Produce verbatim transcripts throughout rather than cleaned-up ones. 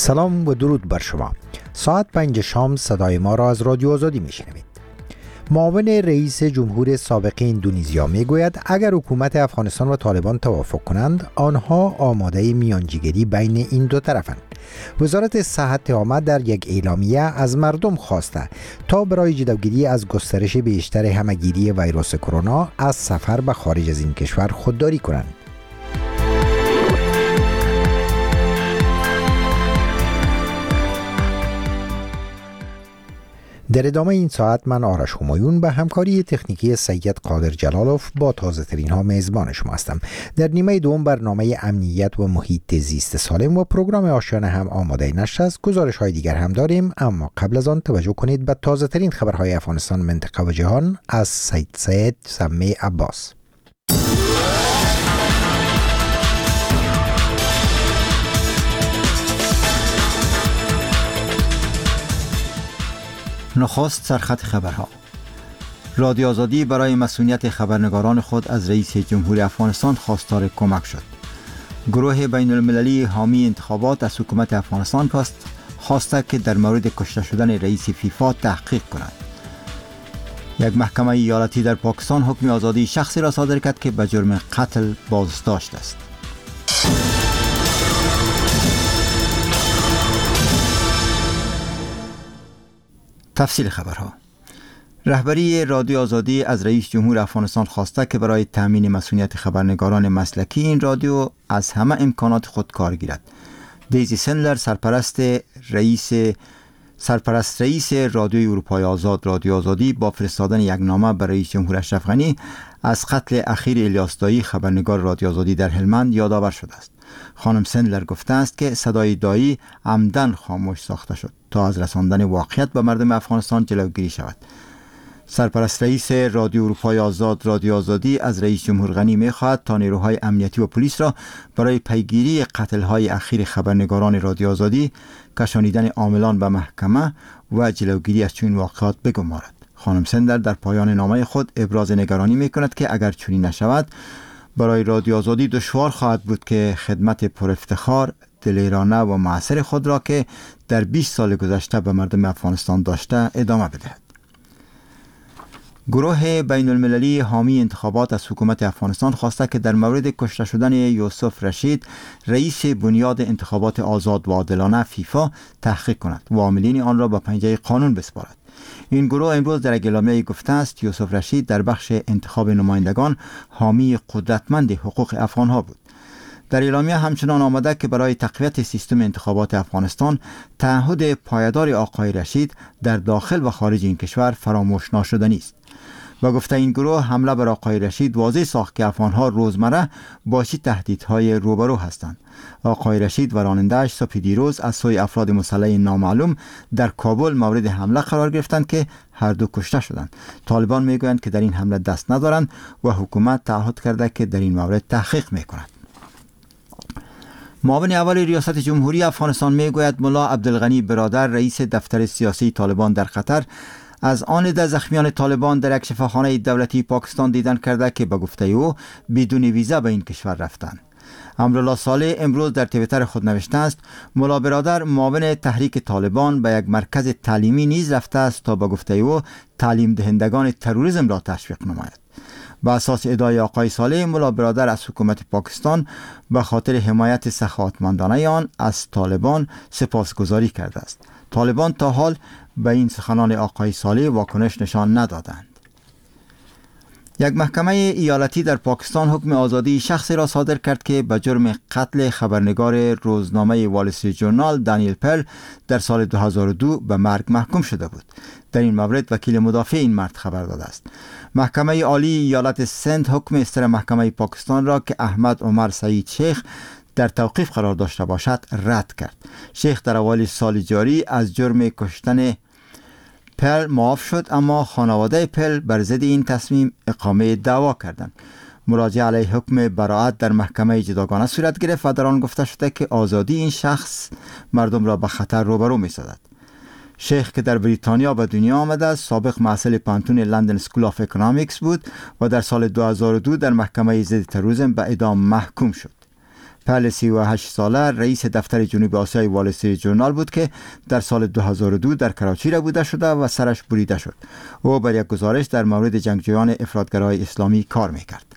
سلام و درود بر شما. ساعت پنج شام صدای ما را از رادیو آزادی میشنوید. معاون رئیس جمهور سابق اندونزیا میگوید اگر حکومت افغانستان و طالبان توافق کنند آنها آماده میانجیگری بین این دو طرفند. وزارت صحت آمد در یک اعلامیه از مردم خواسته تا برای جلوگیری از گسترش بیشتر همهگیری ویروس کرونا از سفر به خارج از این کشور خودداری کنند. در ادامه این ساعت من آرش همایون به همکاری تکنیکی سید قادر جلالوف با تازه ترین ها میزبان شما هستم. در نیمه دوم برنامه امنیت و محیط زیست سالم و پروگرام آشیانه هم آماده نشر است. گزارش های دیگر هم داریم، اما قبل از آن توجه کنید به تازه ترین خبرهای افغانستان، منطقه و جهان از سید سید سمی عباس. نخست سرخط خبرها. رادیو آزادی برای مسئولیت خبرنگاران خود از رئیس جمهور افغانستان خواستار کمک شد. گروه بین المللی حامی انتخابات از حکومت افغانستان خواسته که در مورد کشته شدن رئیس فیفا تحقیق کند. یک محکمه ایالتی در پاکستان حکم آزادی شخصی را صادر کرد که به جرم قتل بازداشت است. تفصیل خبرها. رهبری رادیو آزادی از رئیس جمهور افغانستان خواسته که برای تامین مسئولیت خبرنگاران مسلکی این رادیو از همه امکانات خود کار گیرد. دیزی سندلر سرپرست رئیس سرپرست رئیس رادیوی اروپای آزاد رادیو آزادی با فرستادن یک نامه برای رئیس جمهور اشرف غنی از قتل اخیر الیاس دایی خبرنگار رادیو آزادی در هلمند یادآور شده است. خانم سندلر گفته است که صدای دایی عمدن خاموش ساخته شد تا از رساندن واقعیت به مردم افغانستان جلوگیری شود. سرپرست رئیس رادیو اروپای آزاد رادیو آزادی از رئیس جمهور غنی می‌خواهد تا نیروهای امنیتی و پلیس را برای پیگیری قتل‌های اخیر خبرنگاران رادیو آزادی، کشانیدن عاملان به محکمه و جلوگیری از چنین واقعات بگمارد. خانم سندلر در پایان نامه خود ابراز نگرانی می‌کند که اگر چنین نشود برای رادیو آزادی دشوار خواهد بود که خدمت پر افتخار، دلیرانه و مؤثر خود را که در بیست سال گذشته به مردم افغانستان داشته ادامه بدهد. گروه بین المللی حامی انتخابات از حکومت افغانستان خواسته که در مورد کشته شدن یوسف رشید رئیس بنیاد انتخابات آزاد و عادلانه فیفا تحقیق کند و عاملین آن را به پنجه قانون بسپارد. این گروه امروز در اعلامیه‌ای گفته است یوسف رشید در بخش انتخاب نمایندگان حامی قدرتمند حقوق افغان‌ها بود. در اعلامیه همچنان آمده که برای تقویت سیستم انتخابات افغانستان تعهد پایدار آقای رشید در داخل و خارج این کشور فراموش ناشدنی است. و گفته این گروه حمله بر آقای رشید واضح ساخت که افغان‌ها روزمره با چه تهدیدهای روبرو هستند. آقای رشید و راننده‌اش صبح دیروز از سوی افراد مسلح نامعلوم در کابل مورد حمله قرار گرفتند که هر دو کشته شدند. طالبان میگویند که در این حمله دست ندارند و حکومت تعهد کرده که در این مورد تحقیق میکند. معاون اول ریاست جمهوری افغانستان میگوید ملا عبدالغنی برادر رئیس دفتر سیاسی طالبان در قطر از آن ده زخمیان طالبان در یک شفاخانه دولتی پاکستان دیدن کرده که به گفته او بدون ویزا به این کشور رفتند. امرالله صالح امروز در توییتر خود نوشته است ملا برادر معاون تحریک طالبان به یک مرکز تعلیمی نیز رفته است تا به گفته او تعلیم دهندگان تروریسم را تشویق نماید. با اساس ادعای آقای صالح ملا برادر از حکومت پاکستان به خاطر حمایت سخاوتمندانه آن از طالبان سپاسگزاری کرده است. طالبان تا حال به این سخنان آقای صالح واکنش نشان ندادند. یک محکمه ایالتی در پاکستان حکم آزادی شخصی را صادر کرد که به جرم قتل خبرنگار روزنامه وال استریت ژورنال دانیل پرل در سال دو هزار و دو به مرگ محکوم شده بود. در این مورد وکیل مدافع این مرد خبر داده است. محکمه عالی ایالت سند حکم اصدار محکمه پاکستان را که احمد عمر سعید شیخ در توقیف قرار داشته باشد رد کرد. شیخ در اوایل سال جاری از جرم کشتن پل معاف شد، اما خانواده پل بر ضد این تصمیم اقامه دعوا کردند. مراجعه علیه حکم براءت در محکمه جداگانه صورت گرفت و در آن گفته شده که آزادی این شخص مردم را به خطر روبرو می‌سازد. شیخ که در بریتانیا به دنیا آمده است، سابق محصل پانتون لندن اسکول آف اکونومیکس بود و در سال دو هزار و دو در محکمه ضد تروریسم به اعدام محکوم شد. پل سی و هشت ساله رئیس دفتر جنوب آسیای وال استریت ژورنال بود که در سال دو هزار و دو در کراچی ربوده شده و سرش بریده شد. او بر یک گزارش در مورد جنگجویان افراطگرای اسلامی کار میکرد.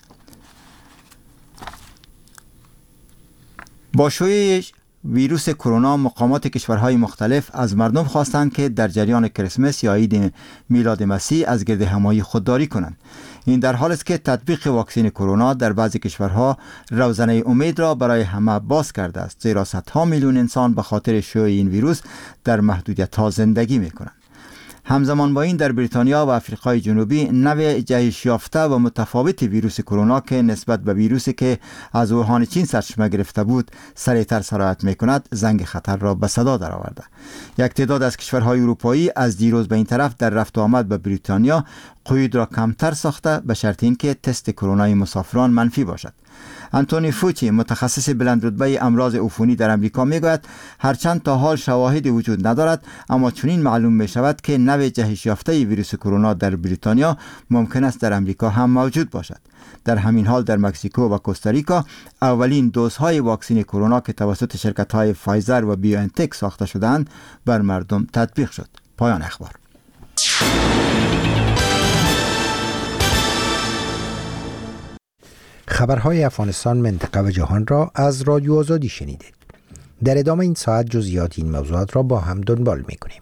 با شیوع ویروس کرونا مقامات کشورهای مختلف از مردم خواستند که در جریان کریسمس یا عید میلاد مسیح از گرد همایی خودداری کنند. این در حالی است که تطبیق واکسن کرونا در بعضی کشورها روزنه امید را برای همه باز کرده است، زیرا صدها میلیون انسان به خاطر شیوع این ویروس در محدودیت‌ها زندگی می‌کنند. همزمان با این در بریتانیا و آفریقای جنوبی نوع جهش یافته و متفاوت ویروس کرونا که نسبت به ویروسی که از ووهان چین سرچشمه گرفته بود سریعتر سرایت میکند زنگ خطر را به صدا درآورده. یک تعداد از کشورهای اروپایی از دیروز به این طرف در رفت و آمد به بریتانیا قید را کمتر ساخته به شرط اینکه تست کرونای مسافران منفی باشد. انتونی فوچی متخصص بلندرتبه امراض عفونی در امریکا میگوید هرچند تا حال شواهدی وجود ندارد اما چنین معلوم می شود که نوع جهش یافته ویروس کرونا در بریتانیا ممکن است در امریکا هم موجود باشد. در همین حال در مکزیکو و کوستاریکا اولین دوزهای واکسن کرونا که توسط شرکت‌های فایزر و بیوانتک ساخته شدند بر مردم تطبیق شد. پایان اخبار. خبرهای افغانستان، منطقه و جهان را از رادیو آزادی شنیدید. در ادامه این ساعت جزئیات این موضوعات را با هم دنبال می‌کنیم.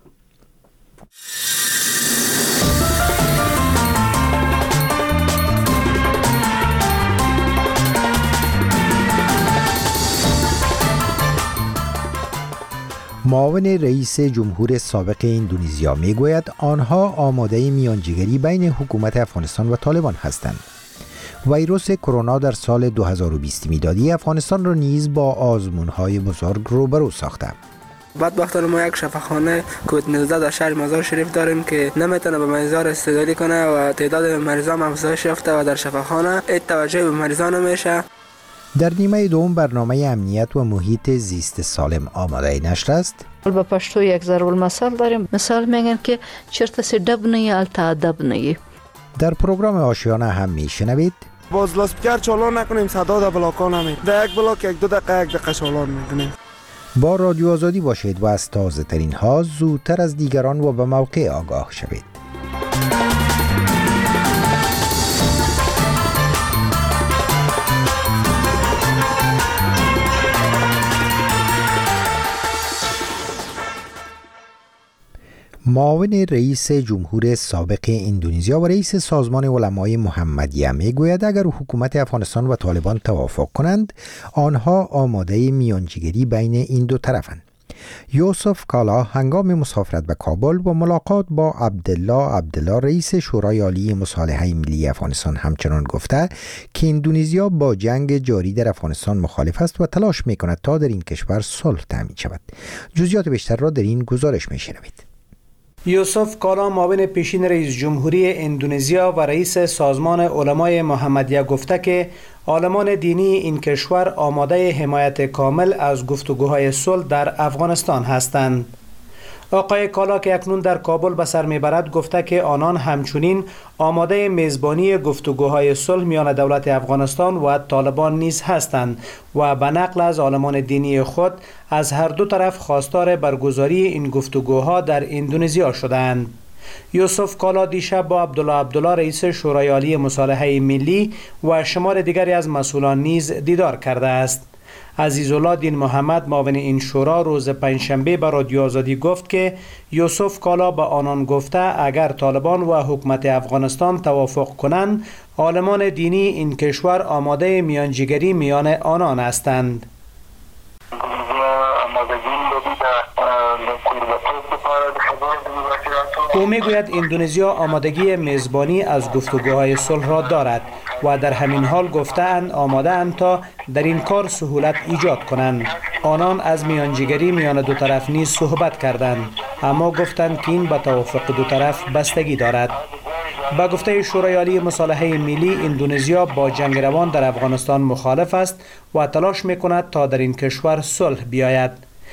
معاون رئیس جمهور سابق اندونزیا میگوید آنها آماده میانجیگری بین حکومت افغانستان و طالبان هستند. ویروس کرونا در سال دو هزار و بیست میلادی افغانستان را نیز با آزمون‌های بزرگ روبرو ساخته. بدبختانه ما یک شفاخانه کووید نوزده در شهر مزار شریف داریم که نمیتونه به مریضان استقبال کنه و تعداد مریضان افزایش یافته و در شفاخانه هیچ توجهی به مریضان نمیشه. در نیمه دوم برنامه امنیت و محیط زیست سالم آماده نشر است. با پشتو یک ضرب المثل داریم، مثال میگن که چرت سی دب نه التا ادب نه. در پروگرام آشیانه هم میشنوید باز لاسپیکر چالان نکنیم صدا در بلاکان همین در یک بلاک یک دو دقیقه یک دقیقه چالان میکنیم. با رادیو آزادی باشید و از تازه ترین ها زودتر از دیگران و به موقع آگاه شوید. معاون رئیس جمهور سابق اندونزیا و رئیس سازمان علمای محمدیه میگوید اگر حکومت افغانستان و طالبان توافق کنند آنها آماده میانجیگری بین این دو طرفند. یوسف کالا هنگام مسافرت به کابل با ملاقات با عبدالله عبدالله رئیس شورای عالی مصالحه ملی افغانستان همچنان گفته که اندونزیا با جنگ جاری در افغانستان مخالف است و تلاش میکند تا در این کشور صلح تامین شود. جزئیات بیشتر را در این گزارش میشنوید. یوسف کالا معاون پیشین رئیس جمهوری اندونزیا و رئیس سازمان علمای محمدیه گفته که عالمان دینی این کشور آماده حمایت کامل از گفتگوهای صلح در افغانستان هستند. آقای کالا که اکنون در کابل به سر میبرد گفته که آنان همچنین آماده میزبانی گفتگوهای صلح میان دولت افغانستان و طالبان نیز هستند و به نقل از عالمان دینی خود از هر دو طرف خواستار برگزاری این گفتگوها در اندونزیا شدند. یوسف کالا دیشب با عبدالله عبدالله رئیس شورای عالی مصالحه ملی و شمار دیگری از مسئولان نیز دیدار کرده است. عزیزالله دین محمد معاون این شورا روز پنجشنبه به رادیو آزادی گفت که یوسف کالا به آنان گفته اگر طالبان و حکومت افغانستان توافق کنند عالمان دینی این کشور آماده میانجیگری میان آنان هستند. او میگوید اندونزیا آمادگی میزبانی از گفتگوهای صلح را دارد و در همین حال گفته‌اند آماده اند تا در این کار سهولت ایجاد کنند. آنان از میانجیگری میان دو طرف نیز صحبت کردند اما گفتند که این به توافق دو طرف بستگی دارد. با گفته شورای عالی مصالحه ملی اندونزیا با جنگ روان در افغانستان مخالف است و تلاش میکند تا در این کشور صلح بیاید.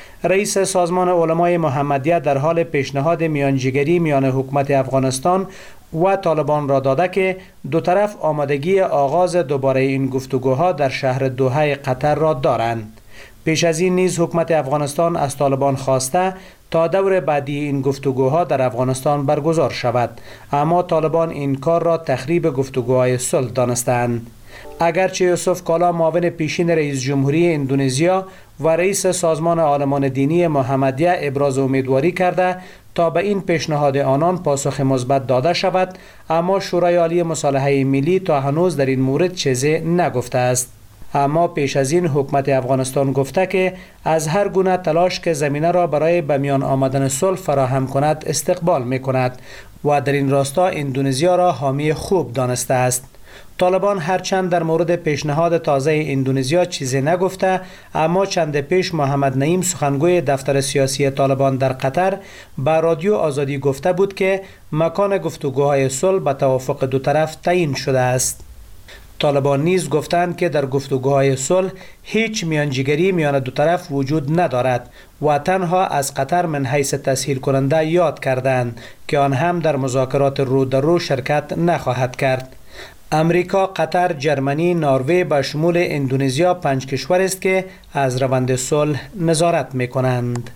رئیس سازمان علمای محمدیه در حال پیشنهاد میانجیگری میان حکومت افغانستان و طالبان را داده که دو طرف آمادگی آغاز دوباره این گفتگوها در شهر دوحه قطر را دارند. پیش از این نیز حکومت افغانستان از طالبان خواسته تا دور بعدی این گفتگوها در افغانستان برگزار شود، اما طالبان این کار را تخریب گفتگوهای صلح دانستند. اگرچه یوسف کالا معاون پیشین رئیس جمهوری اندونزیا و رئیس سازمان عالمان دینی محمدیه ابراز امیدواری کرده تا به این پیشنهاد آنان پاسخ مثبت داده شود، اما شورای عالی مصالحه ملی تا هنوز در این مورد چیزی نگفته است. اما پیش از این حکومت افغانستان گفته که از هر گونه تلاش که زمینه را برای به میان آمدن صلح فراهم کند استقبال می کند و در این راستا اندونزیا را حامی خوب دانسته است. طالبان هرچند در مورد پیشنهاد تازه اندونزیا چیزی نگفته، اما چند پیش محمد نعیم سخنگوی دفتر سیاسی طالبان در قطر به رادیو آزادی گفته بود که مکان گفتگوهای صلح به توافق دو طرف تعیین شده است. طالبان نیز گفتند که در گفتگوهای صلح هیچ میانجیگری میان دو طرف وجود ندارد و تنها از قطر من حیث تسهیل کننده یاد کردند که آن هم در مذاکرات رو در رو شرکت نخواهد کرد. امریکا، قطر، جرمنی، نروژ به شمول اندونزیا پنج کشور است که از روند صلح نظارت می کنند.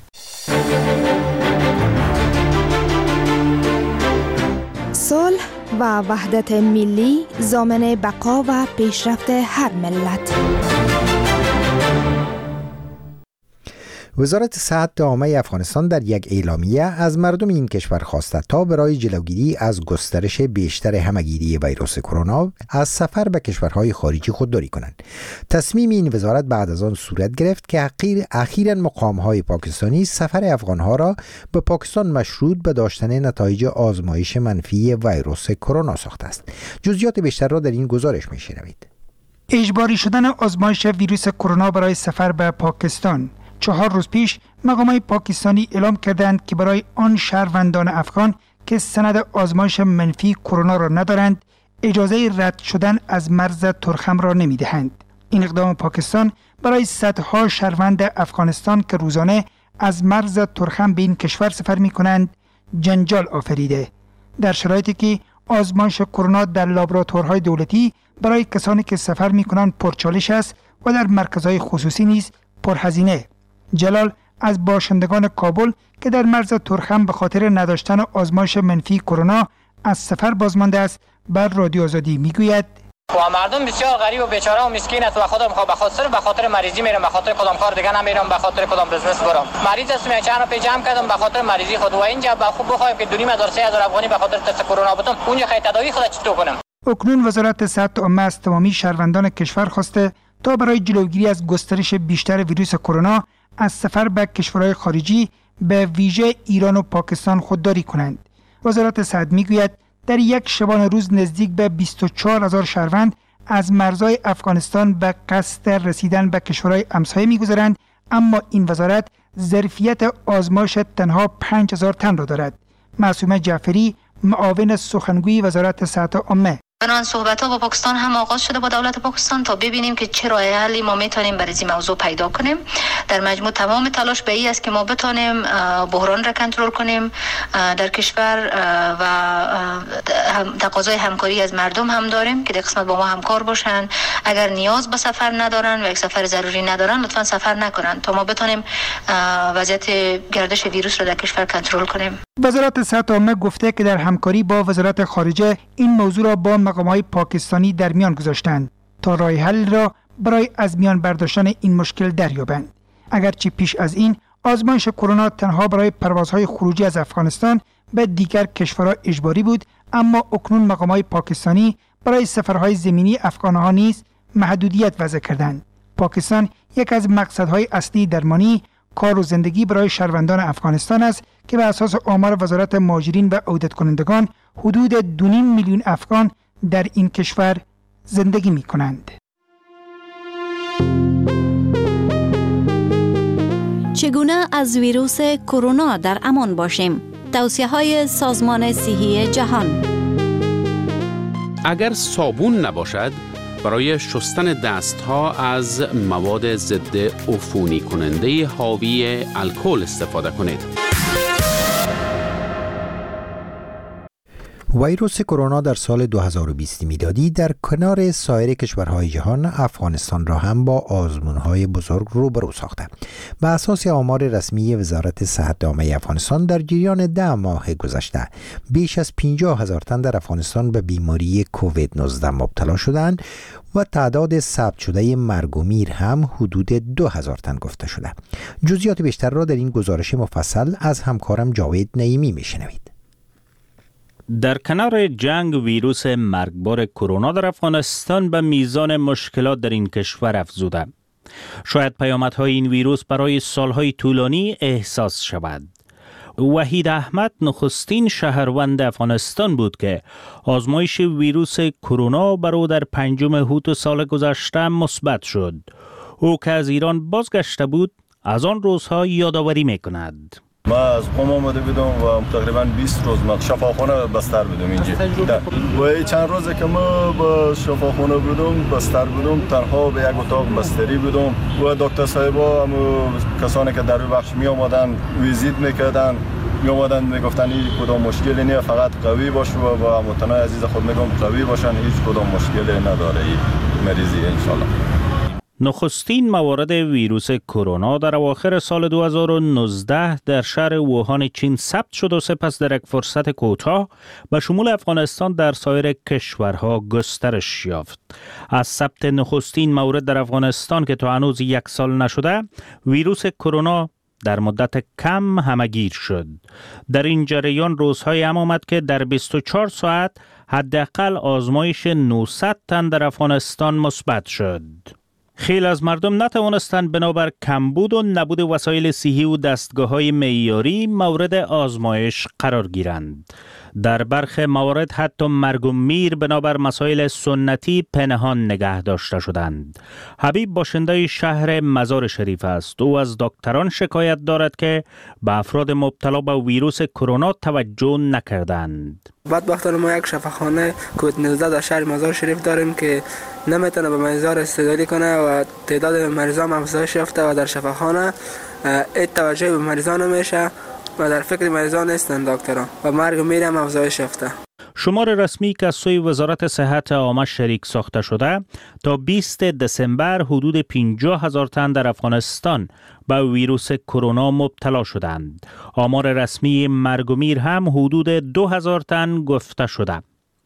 صلح و وحدت ملی ضامن بقا و پیشرفت هر ملت. وزارت صحت عامه افغانستان در یک اعلامیه از مردم این کشور خواسته تا برای جلوگیری از گسترش بیشتر همهگیری ویروس کرونا از سفر به کشورهای خارجی خودداری کنند. تصمیم این وزارت بعد از آن صورت گرفت که اخیراً مقام‌های پاکستانی سفر افغان‌ها را به پاکستان مشروط به داشتن نتایج آزمایش منفی ویروس کرونا ساخته است. جزئیات بیشتر را در این گزارش می‌شنوید. اجباری شدن آزمایش ویروس کرونا برای سفر به پاکستان. چهار روز پیش مقامات پاکستانی اعلام کردند که برای آن شهروندان افغان که سند آزمایش منفی کرونا را ندارند، اجازه رد شدن از مرز ترخم را نمی‌دهند. این اقدام پاکستان برای صدها شهروند افغانستان که روزانه از مرز ترخم به این کشور سفر می‌کنند، جنجال آفریده. در شرایطی که آزمایش کرونا در لابراتوارهای دولتی برای کسانی که سفر می‌کنند پرچالش است و در مرکزهای خصوصی نیز پرهزینه. جلال از باشندگان کابل که در مرز ترخم به خاطر نداشتن آزمایش منفی کرونا از سفر بازمانده است بر رادیو آزادی میگوید: و مردم بسیار غریب و بیچاره و مسکین است و خودم خو به خاطر به خاطر مریضی میرم، به خاطر کدام کار دیگه نمیرم، به خاطر کدام بزنس برم. مریض است، من چند روز جمع کردم به خاطر مریضی خود و اینجا به خوب بخوایم که دو هزار سه هزار افغانی به خاطر تست کرونا بودم، اونجا خیلی تداوی خود چطور کنم. اکنون وزارت صحت عامه از تمامی شهروندان کشور خواسته تا برای جلوگیری از گسترش بیشتر ویروس کرونا از سفر به کشورهای خارجی به ویژه ایران و پاکستان خودداری کنند. وزارت صحت میگوید در یک شبانه روز نزدیک به بیست و چهار هزار شهروند از مرزهای افغانستان به قصد رسیدن به کشورهای همسایه میگذرند، اما این وزارت ظرفیت آزمایش تنها پنج هزار تن را دارد. معصومه جعفری، معاون سخنگوی وزارت صحت عامه: بنان صحبت‌ها با پاکستان هم آغاز شده با دولت پاکستان تا ببینیم که چه راه حلی ما میتونیم برای این موضوع پیدا کنیم. در مجموع تمام تلاش به این است که ما بتونیم بحران را کنترل کنیم در کشور و تقاضای همکاری از مردم هم داریم که در قسمت با ما همکار باشن. اگر نیاز به سفر ندارن و یک سفر ضروری ندارن لطفا سفر نکنن تا ما بتونیم وضعیت گردش ویروس را در کشور کنترل کنیم. وزارت صحت عامه گفته که در همکاری با وزارت خارجه این موضوع را با مقامات پاکستانی در میان گذاشتند تا راه حل را برای از میان برداشتن این مشکل دریابند. اگرچه پیش از این آزمایش کرونا تنها برای پروازهای خروجی از افغانستان به دیگر کشورها اجباری بود، اما اکنون مقامات پاکستانی برای سفرهای زمینی افغانها نیز محدودیت وضع کردند. پاکستان یک از مقصدهای اصلی درمانی کار و زندگی برای شهروندان افغانستان است که به اساس آمار وزارت مهاجرین و عودت کنندگان حدود دو و نیم میلیون افغان در این کشور زندگی می کنند. چگونه از ویروس کرونا در امان باشیم؟ توصیه‌های سازمان صحی جهان. اگر صابون نباشد برای شستن دستها از مواد ضد عفونی کننده حاوی الکل استفاده کنید. ویروس کرونا در سال دو هزار و بیست میلادی در کنار سایر کشورهای جهان افغانستان را هم با آزمون‌های بزرگ روبرو ساخته. به اساس آمار رسمی وزارت صحت عامه افغانستان در جریان ده ماه گذشته بیش از پنجاه هزار تن در افغانستان به بیماری کووید نوزده مبتلا شدند و تعداد ثبت شده مرگ و میر هم حدود دو هزار تن گفته شده. جزئیات بیشتر را در این گزارش مفصل از همکارم جاوید نعیمی میشنوید. در کنار جنگ ویروس مرگبار کرونا در افغانستان به میزان مشکلات در این کشور افزوده. شاید پیامدهای این ویروس برای سالهای طولانی احساس شود. وحید احمد نخستین شهروند افغانستان بود که آزمایش ویروس کرونا بر او در پنجم هوت سال گذشته مثبت شد. او که از ایران بازگشته بود از آن روزها یادآوری می‌کند. ما از قم آمده بودم و تقریبا بیست روز ما شفاخانه بستر بودم اینجا و چند روزه که ما با شفاخانه بودم بستر بودم تنها به یک اتاق بستری بودم و دکتر صاحبا هم کسانی که در بخش می آمدن ویزیت میکردن می آمدن میگفتن هیچ کدام مشکلی نیست، فقط قوی باش و با هموطنان عزیز خود میگم قوی باشن، هیچ کدام مشکلی نداره این مریضی انشالله. نخستین موارد ویروس کرونا در اواخر سال دو هزار و نوزده در شهر ووهان چین ثبت شد و سپس در یک فرصت کوتاه به شمول افغانستان در سایر کشورها گسترش یافت. از ثبت نخستین مورد در افغانستان که تا هنوز یک سال نشده، ویروس کرونا در مدت کم همگیر شد. در این جریان روزهای هم آمد که در بیست و چهار ساعت حداقل آزمایش نهصد تن در افغانستان مثبت شد. خیلی از مردم نتوانستند بنابر کمبود و نبود وسایل صحی و دستگاه‌های معیاری مورد آزمایش قرار گیرند. در برخی موارد حتی مرگ و میر بنابر مسائل سنتی پنهان نگه داشته شدند. حبیب باشنده شهر مزار شریف است. او از دکتران شکایت دارد که به افراد مبتلا به ویروس کرونا توجه نکردند. بدبختانه ما یک شفاخانه کووید نوزده در شهر مزار شریف داریم که نمیتونه به مریضا استقبال کنه و تعداد مریضان افزایش یافته و در شفاخانه ات توجه به مریضان نمیشه و در فکر مریضان نیستند دکتران و مرگ و میر هم افزایش یافته. شمار رسمی که از سوی وزارت صحت عامه شریک ساخته شده تا بیست دسامبر حدود پنجاه هزار تن در افغانستان به ویروس کرونا مبتلا شدند. آمار رسمی مرگ و میر هم حدود دو هزار تن گفته شده.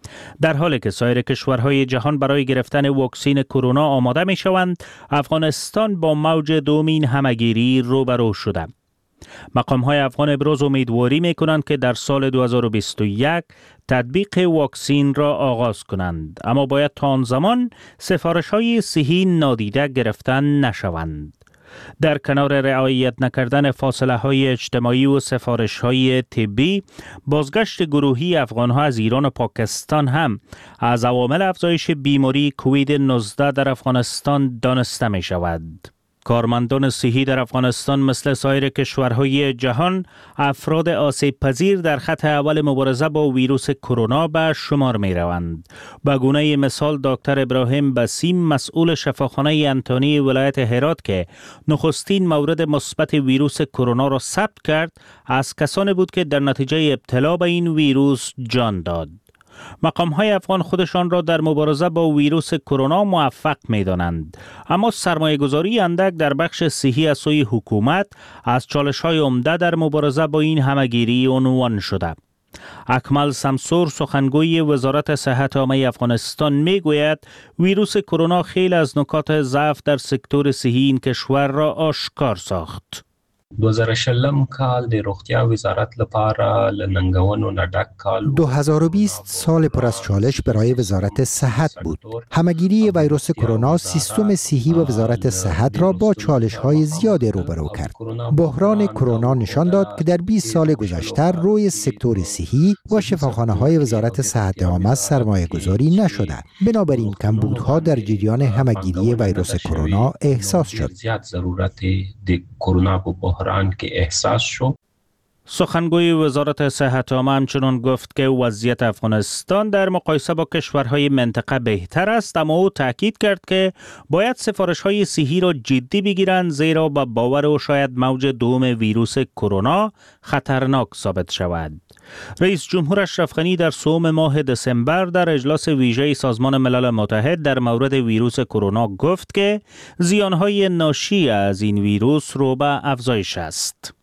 در حالی که سایر کشورهای جهان برای گرفتن واکسن کرونا آماده می شوند، افغانستان با موج دومین همگیری روبرو شده. مقام‌های افغان ابراز امیدواری می‌کنند که در سال دو هزار و بیست و یک تطبیق واکسن را آغاز کنند، اما باید تا آن زمان سفارش‌های صحی نادیده گرفته نشوند. در کنار رعایت نکردن فاصله‌های اجتماعی و سفارش‌های طبی، بازگشت گروهی افغان‌ها از ایران و پاکستان هم از عوامل افزایش بیماری کووید نوزده در افغانستان دانسته می‌شود. کارمندان صحی در افغانستان مثل سایر کشورهای جهان افراد آسیب پذیر در خط اول مبارزه با ویروس کرونا به شمار می روند. به گونه مثال دکتر ابراهیم بسیم مسئول شفاخانه انتونی ولایت هرات که نخستین مورد مثبت ویروس کرونا را ثبت کرد از کسانی بود که در نتیجه ابتلا به این ویروس جان داد. مقام‌های افغان خودشان را در مبارزه با ویروس کرونا موفق می‌دانند، اما سرمایه‌گذاری اندک در بخش صحی از سوی حکومت از چالش‌های عمده در مبارزه با این همگیری عنوان شده. اکمل سمسور سخنگوی وزارت صحت عامه افغانستان میگوید ویروس کرونا خیلی از نکات ضعف در سکتور صحی این کشور را آشکار ساخت. دو هزار و شلم کال د روغتیا وزارت لپاره لننګونو نه ډک کال. دو هزار و بیست سال پر از چالش برای وزارت صحت بود. همگیری ویروس کرونا سیستم صحی و وزارت صحت را با چالش‌های زیاد روبرو کرد. بحران کرونا نشان داد که در بیست سال گذشته روی سکتور صحی و شفاخانه‌های وزارت صحت عامه سرمایه‌گذاری نشده. بنابراین کمبودها در جریان همگیری ویروس کرونا احساس شد. زیاد ضرورت د کرونا په بحران کې احساس شو. سخنگوی وزارت صحت عامه همچنین گفت که وضعیت افغانستان در مقایسه با کشورهای منطقه بهتر است، اما او تاکید کرد که باید سفارش‌های صحی را جدی بگیرند، زیرا با باور او شاید موج دوم ویروس کرونا خطرناک ثابت شود. رئیس جمهور اشرف غنی در سوم ماه دسامبر در اجلاس ویژه سازمان ملل متحد در مورد ویروس کرونا گفت که زیانهای ناشی از این ویروس رو به افزایش است.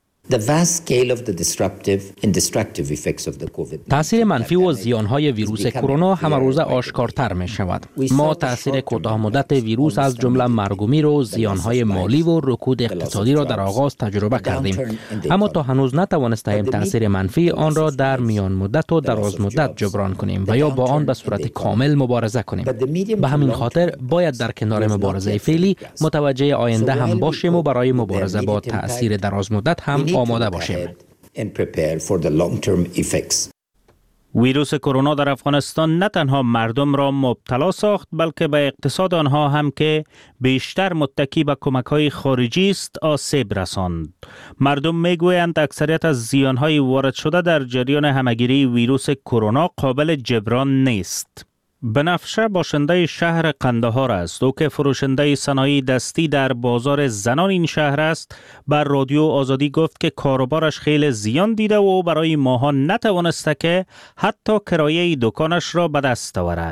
تأثیر منفی و زیانهای ویروس کرونا همه روزه آشکارتر می شود. ما تأثیر کوتاه مدت ویروس از جمله مرگ و میر و زیانهای مالی و رکود اقتصادی را در آغاز تجربه کردیم، اما تا هنوز نتوانستیم تأثیر منفی آن را در میان مدت و دراز مدت جبران کنیم و یا با آن به صورت کامل مبارزه کنیم. به همین خاطر باید در کنار مبارزه فعلی متوجه آینده هم باشیم و برای مبارزه با تأثیر دراز مدت هم آماده باشیم. ویروس کرونا در افغانستان نه تنها مردم را مبتلا ساخت، بلکه به اقتصاد آنها هم که بیشتر متکی به کمک‌های خارجی است آسیب رساند. مردم میگویند اکثریت از زیان‌های وارد شده در جریان همهگیری ویروس کرونا قابل جبران نیست. بنفشه باشنده شهر قندهار است. او که فروشنده صنایع دستی در بازار زنان این شهر است، بر رادیو آزادی گفت که کاروبارش خیلی زیان دیده و برای ماها نتوانسته که حتی کرایه دکانش را به دست آورد.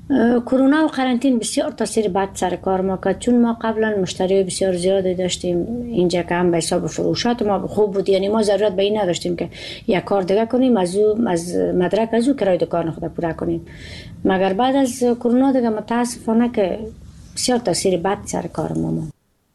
کرونا و قرنطین بسیار تاثیر بد سر کار ما کرد، چون ما قبلا مشتری بسیار زیادی داشتیم اینجا که هم به حساب فروشات ما خوب بود، یعنی ما ضرورت به این نداشتیم که یک کار دیگه کنیم از او از مدرک از او کرایه دکان خود پورا کنیم. مگر بعد از کرونا دیگه متاسفانه که بسیار تاثیر بد سر کار ما ما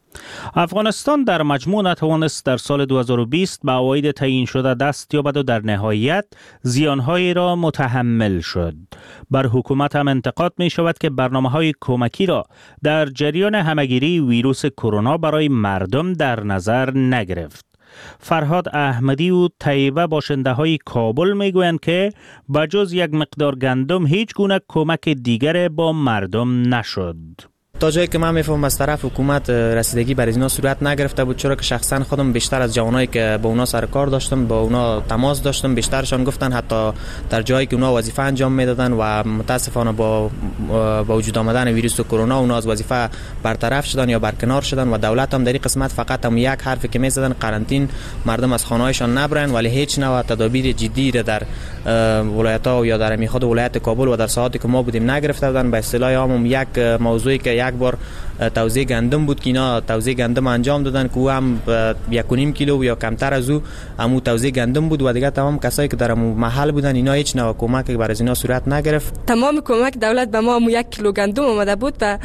افغانستان در مجموع نتوانست در سال دو هزار و بیست به عواید تعیین شده دست یابد و در نهایت زیانهایی را متحمل شد. بر حکومت هم انتقاد می شود که برنامه‌های کمکی را در جریان همهگیری ویروس کرونا برای مردم در نظر نگرفت. فرهاد احمدی و طیبه باشنده های کابل می گویند که بجز یک مقدار گندم هیچ گونه کمک دیگر با مردم نشد. تا جایی که من میفهمم از طرف حکومت رسیدگی بر اینا صورت نگرفته بود، چرا که شخصا خودم بیشتر از جوانایی که با اونا سر کار داشتم با اونا تماس داشتم، بیشترشان گفتن حتی در جایی که اونا وظیفه انجام میدادن و متاسفانه با با وجود آمدن ویروس کرونا اونا از وظیفه برطرف شدن یا برکنار شدن و دولت هم در این قسمت فقط هم یک حرفی که میزدن قرنطین مردم از خانه‌هایشان نبرن، ولی هیچ نوع تدابیر جدی را در ولایت‌ها یا در خود ولایت کابل و در ساحاتی که ما بودیم نگرفته بودن. به اصطلاح عام یک موضوعی که یک بار توزیع گندم بود که اینا توزیع گندم انجام دادن که او هم یک و نیم کیلو یا کمتر از او همو توزیع گندم بود و دیگه تمام کسایی که در محل بودن اینا هیچ نوع کمک برای از اینا صورت نگرفت. تمام کمک دولت به ما یک کیلو گندم اومده بود و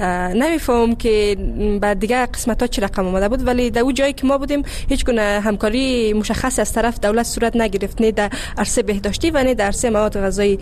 نمیفهم که بعد دیگه قسمت ها چه رقم اومده بود، ولی در اون جایی که ما بودیم هیچ گونه همکاری مشخص از طرف دولت صورت نگرفت، نه در عرصه بهداشتی و نه در عرصه مواد غذایی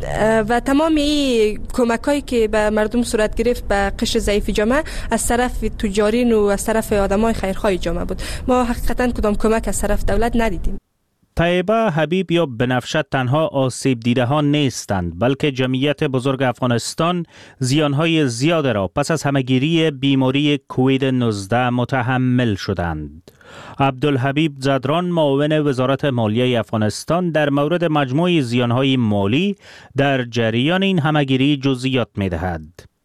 و تمام این کمکایی که به مردم صورت گرفت به قشر ضعیف جامعه از طرف تجارین و از طرف آدمای خیرخواه جامعه بود. ما حقیقتا کدام کمک از طرف دولت ندیدیم. طیبه حبیب یا بنفشه تنها آسیب دیده ها نیستند، بلکه جمعیت بزرگ افغانستان زیانهای زیاد را پس از همهگیری بیماری کووید نوزده متحمل شدند. عبدالحبیب زدران معاون وزارت مالیه افغانستان در مورد مجموع زیانهای مالی در جریان این همهگیری جزئیات می‌دهد.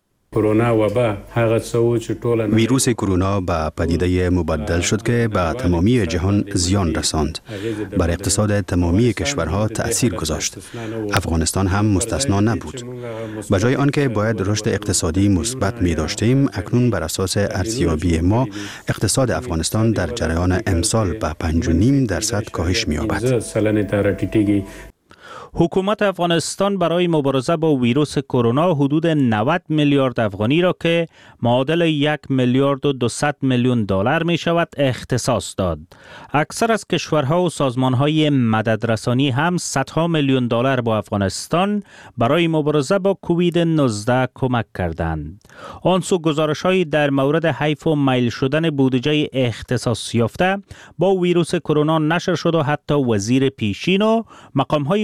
ویروس کرونا به پدیده مبدل شد که به تمامی جهان زیان رساند. بر اقتصاد تمامی کشورها تأثیر گذاشت. افغانستان هم مستثنا نبود. به جای آنکه باید رشد اقتصادی مثبت می داشتیم، اکنون بر اساس ارزیابی ما اقتصاد افغانستان در جریان امسال به پنج و نیم درصد کاهش می یابد. حکومت افغانستان برای مبارزه با ویروس کرونا حدود نود میلیارد افغانی را که معادل یک میلیارد و دویست میلیون دلار می شود اختصاص داد. اکثر از کشورها و سازمانهای مددرسانی هم صدها میلیون دلار با افغانستان برای مبارزه با کووید نوزده کمک کردند. آنسو گزارش‌هایی در مورد حیف و میل شدن بودجه اختصاص یافته با ویروس کرونا نشر شد و حتی وزیر پیشین و مقام‌های وزارت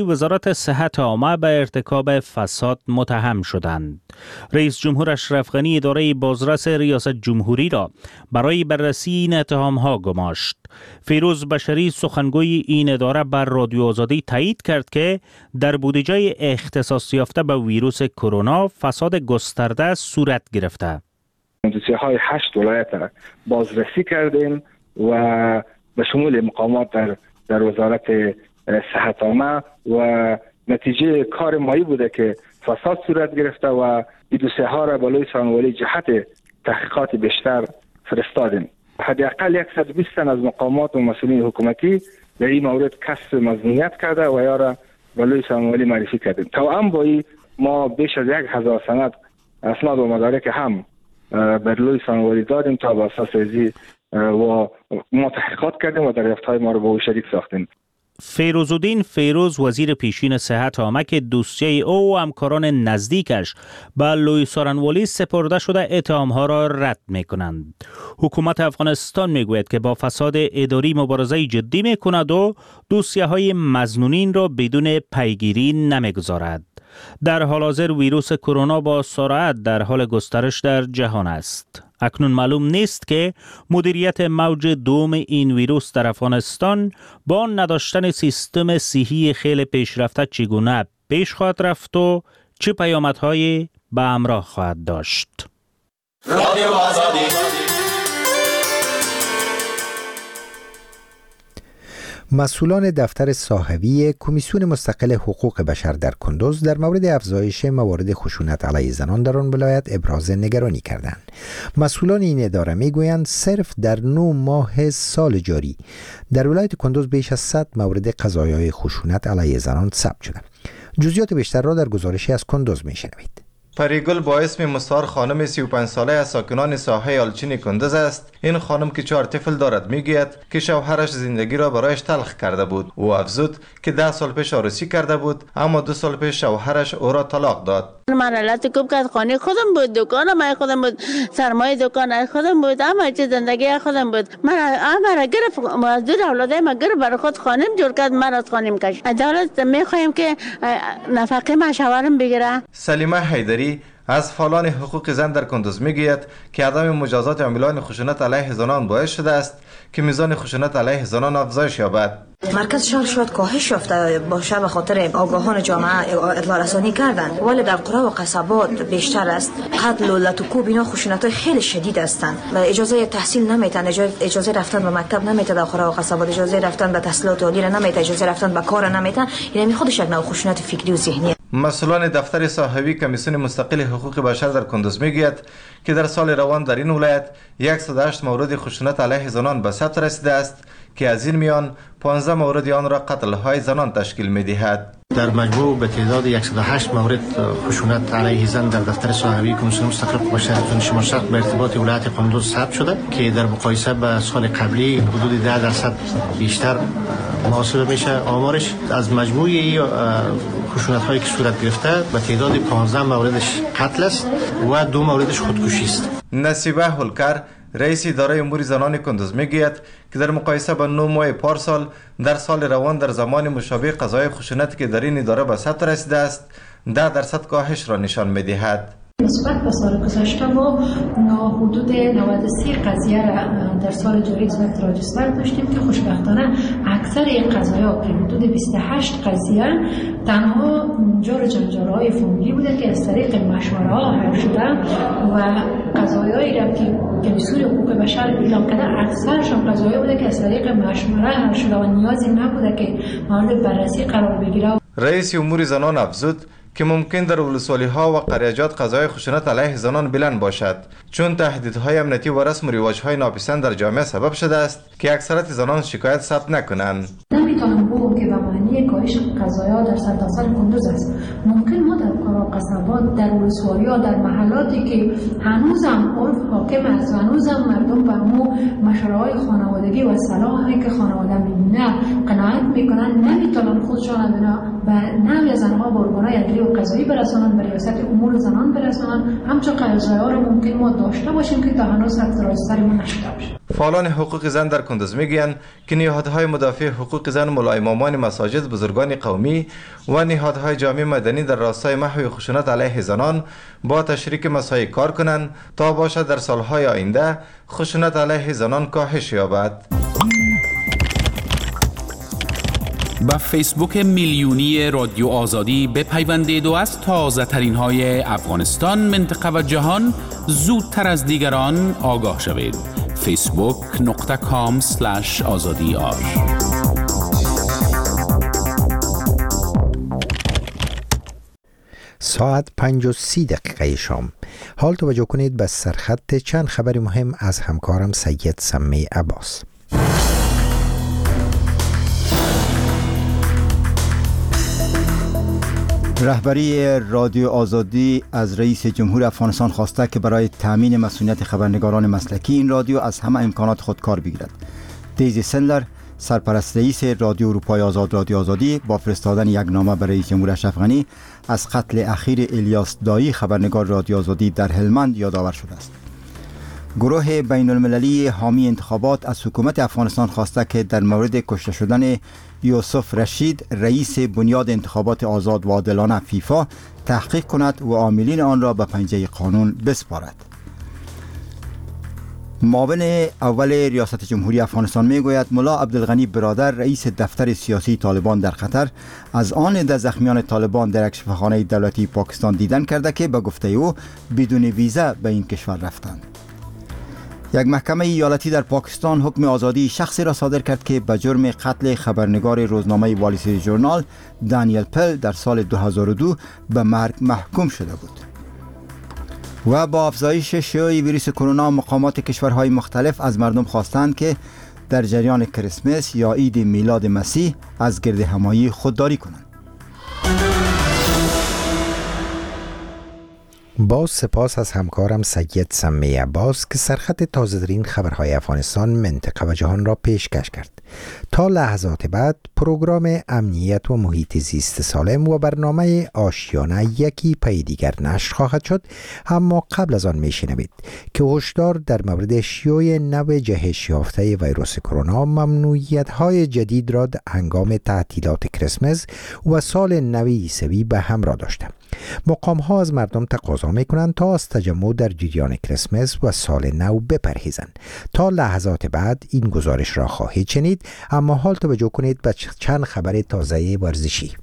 وزارت صحت عامه به ارتکاب فساد متهم شدند. رئیس جمهور اشرف غنی اداره بازرس ریاست جمهوری را برای بررسی این اتهام‌ها گماشت. فیروز بشری سخنگوی این اداره بر رادیو آزادی تایید کرد که در بودجه اختصاص یافته به ویروس کرونا فساد گسترده صورت گرفته. بودجه های هشت ولایت بازرسی کردیم و به شمول مقامات در در وزارت صحت عامه و نتیجه کار مایی بوده که فساد صورت گرفته و این دوسیه ها را بالای سخنوری جهت تحقیقات بیشتر فرستادیم. حداقل صد و بیست تن از مقامات و مسئولین حکومتی در این مورد کسب مظنونیت کرده و یا را بالای سخنوری معرفی کردیم. توأم با این ما بیش از یک هزار سند اسناد و مدارک هم بالای سخنوری دادیم تا با اساس ازی و ما تحقیقات کردیم و دریافت‌های ما رو با او شریک ساختیم. فیروزالدین فیروز وزیر پیشین صحت عامه که دوسیه او و همکاران نزدیکش به لوی سارنوالی سپرده شده اتهام‌ها را رد می‌کنند. حکومت افغانستان میگوید که با فساد اداری مبارزه جدی می‌کند و دوسیه‌های مظنونین را بدون پیگیری نمی‌گذارد. در حال حاضر ویروس کرونا با سرعت در حال گسترش در جهان است. اکنون معلوم نیست که مدیریت موج دوم این ویروس در افغانستان با نداشتن سیستم صحی خیلی پیشرفته چگونه پیش خواهد رفت و چه پیامدهایی به همراه خواهد داشت. رادیو آزادی. مسئولان دفتر صاحبی کمیسیون مستقل حقوق بشر در کندوز در مورد افزایش موارد خشونت علیه زنان در آن ولایت ابراز نگرانی کردند. مسئولان این اداره میگویند صرف در نه ماه سال جاری در ولایت کندوز بیش از صد مورد قضایای خشونت علیه زنان ثبت شده. جزئیات بیشتر را در گزارشی از کندوز میشنوید. پریگل با اسم مستعار خانم سی و پنج ساله از ساکنان ساحه آلچین کندوز است. این خانم که چهار طفل دارد میگوید که شوهرش زندگی را برایش تلخ کرده بود. او افزود که ده سال پیش عروسی کرده بود اما دو سال پیش شوهرش او را طلاق داد. من علت کوب کرد، خانه خودم بود، دکان ما خودم بود، سرمایه دکان خودم بود، اما چه زندگی خودم بود. من اما گرفت از دو اولاد ما گرفت برای خود خانم جور کرد، من از خانم کش. عدالت میخوایم که نفقه ما شوهرم بگیره. سلیمه حیدری از فعالان حقوق زن در کندوز میگوید که عدم مجازات عاملان خشونت علیه زنان باعث شده است که میزان خشونت علیه زنان افزایش یابد. مرکز شهر شاید کاهش یافته باشه به خاطر آگاهان جامعه اطلاع رسانی کردن، ولی در قرى و قصبات بیشتر است. قتل و لط و کوب اینا خشونت‌های خیلی شدید هستند و اجازه تحصیل نمیتن، اجازه رفتن به مکتب نمیتن، در قرى و قصبات اجازه رفتن به تحصیلات عالی نمیتن، اجازه رفتن به کار نمیتن. یعنی خودش یک نوع خشونت فکری و ذهنی. مسئولان دفتر صاحبی کمیسیون مستقل حقوق بشر در کندوز میگوید که در سال روان در این ولایت صد و هشت مورد خشونت علیه زنان به ثبت رسیده است که از این میان پانزده مورد آن را قتل های زنان تشکیل می‌دهد. در مجموع به تعداد صد و هشت مورد خشونت علیه زن در دفتر صاحبی کمیسیون مستقل حقوق بشر شمال شرق به ارتباط ولایت کندوز ثبت شده که در مقایسه با سال قبلی حدود ده درصد بیشتر محاسبه میشه. آمارش از مجموع خشونت هایی که صورت گرفته به تعداد پانزده موردش قتل است و دو موردش خودکشی است. نصیبه هولکر رئیس اداره امور زنان کندوز میگوید که در مقایسه با نه ماه پارسال در سال روان در زمان مشابه قضای خشونت که در این اداره به ثبت رسیده است ده درصد کاهش را نشان میدهد. نسبت به سال گذشته ما حدود نود و سه قضیه را در سال جاری ثبت راجستر داشتیم که خوشبختانه اکثر این قضایا که حدود بیست و هشت قضیه تنها جار جنجال‌های فامیلی بوده که از طریق مشوره‌ها حل شده و قضایایی را که کمیسیون حقوق بشر اعلام کرده اکثرشان قضایا بوده که از طریق مشوره حل شده و نیازی نبوده که مورد بررسی قرار بگیره. رئیس امور زنان افزود که ممکن در ولسوالی‌ها و قریه‌جات قضای خشونت علیه زنان بلند باشد چون تهدیدهای امنیتی و رسم و رواج‌های ناپسند در جامعه سبب شده است که اکثریت زنان شکایت ثبت نکنند. نمیتونم بگم که به معنی کاهش قضایا در سرتاسر کندوز است. ممکن ما در قرى قصبات در ولسوالی‌ها در محلاتی که هنوزم عرف حاکم است و هنوزم مردم به مو مشوره‌های خانوادگی و صلاحی که خانواده می‌بینه قناعت میکنن نمیتونن خودشان به نوی از انواع به ارگانهای عدلی و قضایی برسانن، به ریاست امور زنان برسانن. همچون قضایا رو ممکن ما داشته باشیم که تا هنوز حق راستری ما نشده باشه. فعالان حقوق زن در کندز میگویند که نهادهای مدافع حقوق زن، ملا امامان مساجد، بزرگان قومی و نهادهای جامعه مدنی در راستای محو خشونت علیه زنان با تشریک مساعی کار کنند تا باشد در سالهای آینده خشونت علیه زنان کاهش یابد. با فیسبوک میلیونی رادیو آزادی بپیوندید و از تازه ترین های افغانستان، منطقه و جهان زودتر از دیگران آگاه شوید. فیسبوک نقطه کام سلش آزادی آر. ساعت پنج و سی دقیقه شام. حال توجه کنید به سرخط چند خبر مهم از همکارم سید سمی عباس. رهبری رادیو آزادی از رئیس جمهور افغانستان خواسته که برای تامین مسئولیت خبرنگاران مسلکی این رادیو از همه امکانات خود کار بگیرد. دیزی سندلر، سرپرست رئیس رادیو اروپای آزاد رادیو آزادی، با فرستادن یک نامه برای رئیس جمهور اشرف غنی از قتل اخیر الیاس دایی خبرنگار رادیو آزادی در هلمند یادآور شده است. گروه بین المللی حامی انتخابات از حکومت افغانستان خواسته که در مورد کشته شدن یوسف رشید رئیس بنیاد انتخابات آزاد و عادلانه فیفا تحقیق کند و عاملین آن را به پنجه قانون بسپارد. معاون اول ریاست جمهوری افغانستان میگوید ملا عبدالغنی برادر رئیس دفتر سیاسی طالبان در قطر از آن ده زخمیان طالبان در یک شفاخانه دولتی پاکستان دیدن کرده که به گفته او بدون ویزا به این کشور رفتند. یک محکمه ایالتی در پاکستان حکم آزادی شخصی را صادر کرد که به جرم قتل خبرنگار روزنامه والی استریت ژورنال دانیل پل در سال دو هزار و دو به مرگ محکوم شده بود. و با افزایش شیوع ویروس کرونا، مقامات کشورهای مختلف از مردم خواستند که در جریان کریسمس یا عید میلاد مسیح از گرد همایی خودداری کنند. باز سپاس از همکارم سید سمی عباس که سرخط تازه‌ترین خبرهای افغانستان، منطقه و جهان را پیشکش کرد. تا لحظات بعد پروگرام امنیت و محیط زیست سالم و برنامه آشیانه یکی پی دیگر نشر خواهد شد، اما قبل از آن میشنوید که هشدار در مورد شیوع نو جهش یافته ویروس کرونا ممنوعیت‌های جدید را در هنگام تعطیلات کریسمس و سال نو عیسوی به همراه داشته. مقام ها از مردم تقاضا می کنند تا از تجمع در جریان کریسمس و سال نو بپرهیزند. تا لحظات بعد این گزارش را خواهید شنید، اما حال توجه کنید به چند خبر تازه ورزشی.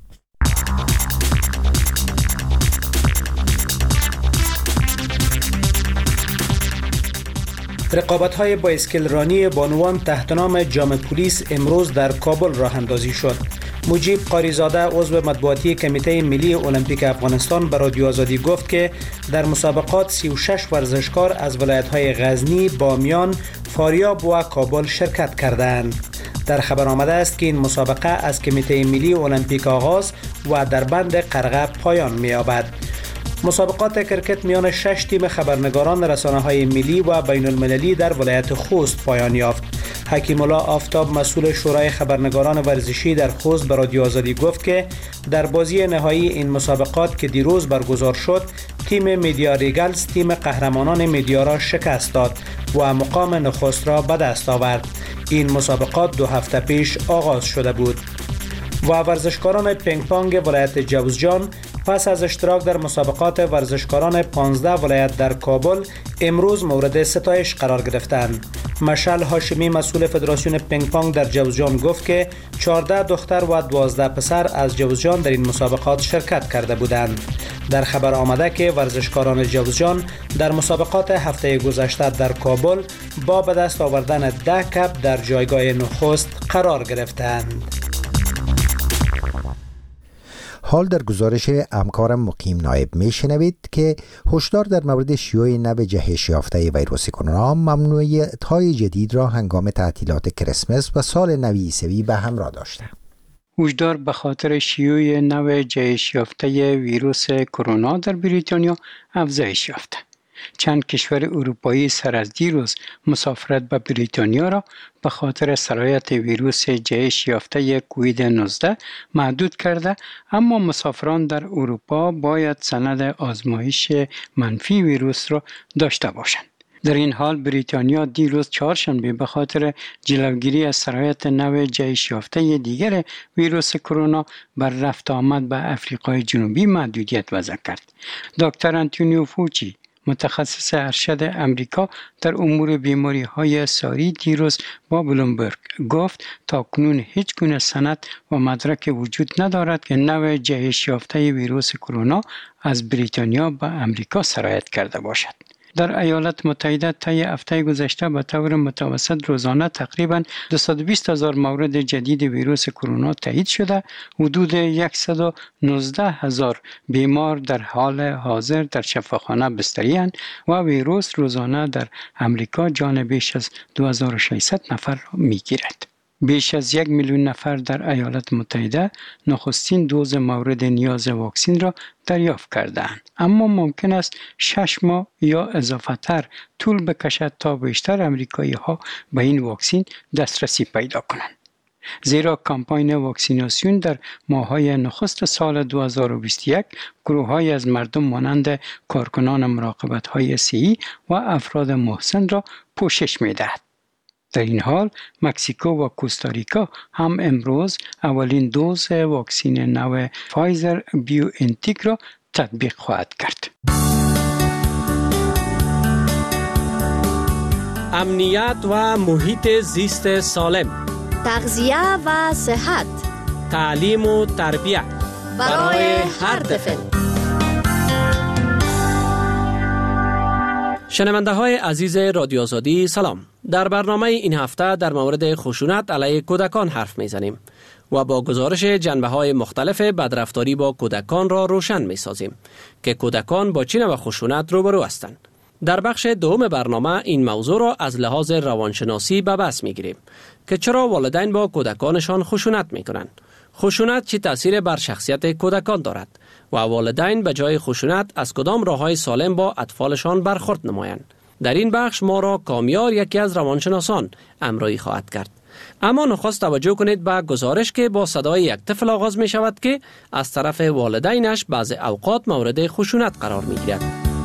رقابت‌های بایسکل رانی بانوان تحت نام جام پلیس امروز در کابل راه اندازی شد. مجیب قاریزاده عضو مطبوعاتی کمیته ملی المپیک افغانستان به رادیو آزادی گفت که در مسابقات سی و شش ورزشکار از ولایت‌های غزنی، بامیان، فاریاب و کابل شرکت کردند. در خبر آمده است که این مسابقه از کمیته ملی المپیک آغاز و در بند قرغه پایان می‌یابد. مسابقات کرکت میان شش تیم خبرنگاران رسانه‌های ملی و بین المللی در ولایت خوست پایان یافت. حکیم الله آفتاب مسئول شورای خبرنگاران ورزشی در خوست به رادیو آزادی گفت که در بازی نهایی این مسابقات که دیروز برگزار شد، تیم میدیا ریگلز تیم قهرمانان میدیا را شکست داد و مقام نخست را به دست آورد. این مسابقات دو هفته پیش آغاز شده بود. و ورزشکاران پینگ پونگ ولایت جوزجان پس از اشتراک در مسابقات ورزشکاران پانزده ولایت در کابل امروز مورد ستایش قرار گرفتند. مشعل هاشمی مسئول فدراسیون پینگ پونگ در جوزجان گفت که چهارده دختر و دوازده پسر از جوزجان در این مسابقات شرکت کرده بودند. در خبر آمده که ورزشکاران جوزجان در مسابقات هفته گذشته در کابل با به دست آوردن ده کپ در جایگاه نخست قرار گرفتند. حال در گزارش همکارم مقیم نایب میشنوید که هشدار در مورد شیوع نو جهش یافته ویروس کرونا ممنوعیت‌های جدید را هنگام تعطیلات کریسمس و سال نو عیسوی به همراه داشته. هشدار به خاطر شیوع نو جهش یافته ویروس کرونا در بریتانیا افزایش یافته. چند کشور اروپایی سر از دیروز مسافرت به بریتانیا را به خاطر سرایت ویروس جهش یافته کووید نوزده محدود کرده، اما مسافران در اروپا باید سند آزمایش منفی ویروس را داشته باشند. در این حال بریتانیا دیروز چهارشنبه به خاطر جلوگیری از سرایت نو جهش یافته دیگر ویروس کرونا بر رفت آمد به افریقای جنوبی محدودیت وضع کرد. دکتر آنتونیو فوچی، متخصص ارشد امریکا در امور بیماری های ساری، دیروز با بلومبرگ گفت تا کنون هیچ گونه سند و مدرک وجود ندارد که نوع جهش یافته ویروس کرونا از بریتانیا به امریکا سرایت کرده باشد. در ایالات متحده طی هفته گذشته به طور متوسط روزانه تقریباً دویست و بیست هزار مورد جدید ویروس کرونا تایید شده، حدود صد و نوزده هزار بیمار در حال حاضر در شفاخانه بستری اند و ویروس روزانه در امریکا جان بیش از دو هزار و ششصد نفر را می‌گیرد. بیش از یک میلیون نفر در ایالات متحده نخستین دوز مورد نیاز واکسن را دریافت کرده‌اند، اما ممکن است شش ماه یا اضافه تر طول بکشد تا بیشتر امریکایی ها به این واکسن دسترسی پیدا کنند. زیرا کمپاین واکسیناسیون در ماه‌های نخست سال دو هزار و بیست و یک گروه‌های از مردم مانند کارکنان مراقبت‌های صحی و افراد محسن را پوشش می‌دهد. در این حال مکزیکو و کوستاریکا هم امروز اولین دوز واکسن نو فایزر بیو انتیک را تطبیق خواهد کرد. امنیت و محیط زیست سالم، تغذیه و صحت، تعلیم و تربیت برای هر طفل. شنونده های عزیز رادیو آزادی سلام. در برنامه این هفته در مورد خشونت علیه کودکان حرف میزنیم و با گزارش جنبه های مختلف بدرفتاری با کودکان را روشن می سازیم که کودکان با چه نوع خشونت روبرو هستند. در بخش دوم برنامه این موضوع را از لحاظ روانشناسی به بحث می گیریم که چرا والدین با کودکانشان خشونت می کنند، خشونت چه تأثیر بر شخصیت کودکان دارد و والدین به جای خشونت از کدام راه‌های سالم با اطفالشان برخورد نمایند. در این بخش ما را کامیار، یکی از روانشناسان، همراهی خواهد کرد. اما نخست توجه کنید به گزارش که با صدای یک طفل آغاز می شود که از طرف والدینش بعض اوقات مورد خشونت قرار می گیرد.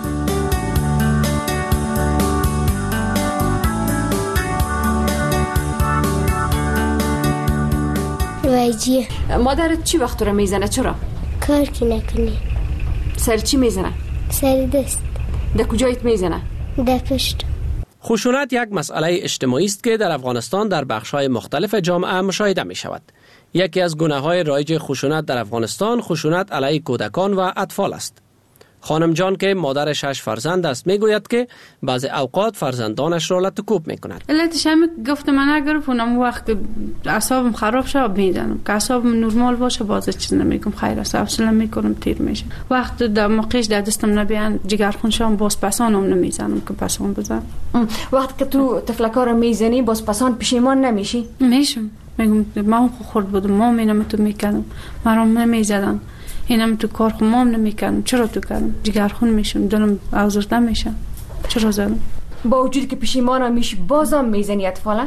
وایجیه. مادرت چی وقت رو میزنه؟ چرا؟ کار که نکنی. سر چی میزنه؟ سر دست. در کجایت میزنه؟ در پشت. خشونت یک مسئله اجتماعی است که در افغانستان در بخش‌های مختلف جامعه مشاهده می شود. یکی از گونه‌های رایج خشونت در افغانستان خشونت علیه کودکان و اطفال است. خانم جان که مادر شش فرزند است میگوید که بعض اوقات فرزندانش را لطکوب میکند. علتش هم گفت من اگر اونم وقت اعصابم خراب شه میزنم، که اعصابم نرمال باشه باز چیز نمیگم، خیر است حوصله میکنم تیر میشه. وقت در موقعش در دستم نبیان جگرخون شام باز پسانم نمیزنم که پسان بزنم. وقت که تو تفلکا رو میزنی باز پسان پشیمان نمیشی؟ میشم، میگم ما خورد بودم، ما مینم تو میکردم، مرام نمیزدن، اینم تو کار خمام نمیکنم، چرا تو کردم؟ جگرخون میشم، دلم آزرده میشم، چرا زدم؟ با وجود که پشیمان میشی بازم میزنی اطفالا؟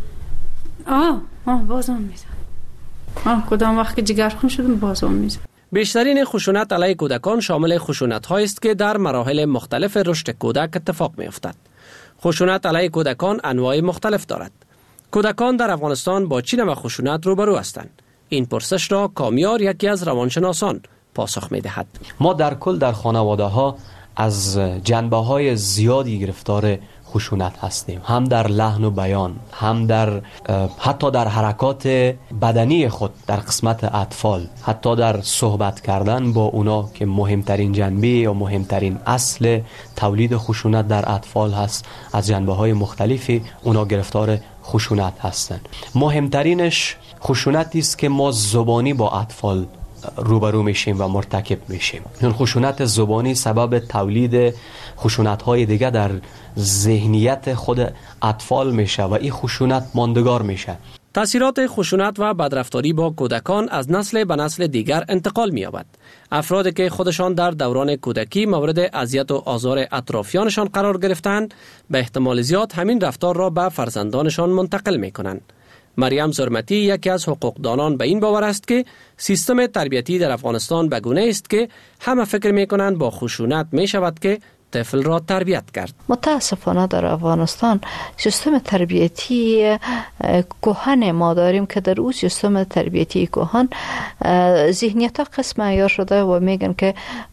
آه آه بازم میزنم. آه کدام وقت که جگرخون شدم بازم میزنم. بیشترین خشونت علیه کودکان شامل خشونت هایی است که در مراحل مختلف رشد کودک اتفاق میافتد. خشونت علیه کودکان انواع مختلف دارد. کودکان در افغانستان با چه نوع خشونت روبرو هستند؟ این پرسش را کامیار، یکی از روانشناسان، پاسخ می دهد. ما در کل در خانواده ها از جنبه های زیادی گرفتار خشونت هستیم، هم در لحن و بیان، هم در حتی در حرکات بدنی خود در قسمت اطفال، حتی در صحبت کردن با اونا که مهمترین جنبه یا مهمترین اصل تولید خشونت در اطفال هست. از جنبه های مختلفی اونا گرفتار خشونت هستند. مهمترینش خشونتی است که ما زبانی با اطفال روبرو میشیم و مرتکب میشیم. این خشونت زبانی سبب تولید خشونت های دیگه در ذهنیت خود اطفال میشه و این خشونت ماندگار میشه. تأثیرات خشونت و بدرفتاری با کودکان از نسل به نسل دیگر انتقال می‌یابد. افرادی که خودشان در دوران کودکی مورد اذیت و آزار اطرافیانشان قرار گرفتند، به احتمال زیاد همین رفتار را به فرزندانشان منتقل می‌کنند. مریم زرمتی یکی از حقوقدانان به این باور است که سیستم تربیتی در افغانستان به گونه است که همه فکر می‌کنند با خشونت می‌شود که طفل را تربیت کرد. متاسفانه در افغانستان سیستم تربیتی کهن ما داریم که در اون سیستم تربیتی کهن ذهنیت قسم عیار شده و میگن که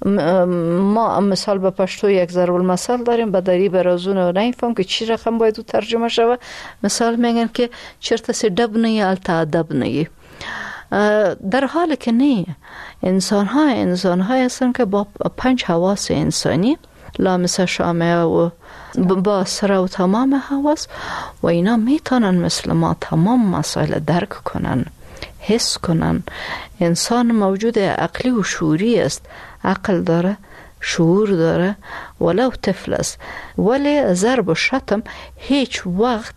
ما مثال به پشتو یک ضرب المثل داریم، به دری برازون و نمیفهم که چی رقم باید ترجمه شود. مثال میگن که چرت سی دب نی التا ادب نی، در حالی که نه. انسان ها انسان ها هستن که با پنج حواس انسانی لامس شامه و با سر و تمام حواس و اینا میتونن مثل ما تمام مسائل درک کنن، حس کنن. انسان موجود عقلی و شعوری است، عقل داره، شعور داره، ولو طفل است. ولی ضرب و شتم هیچ وقت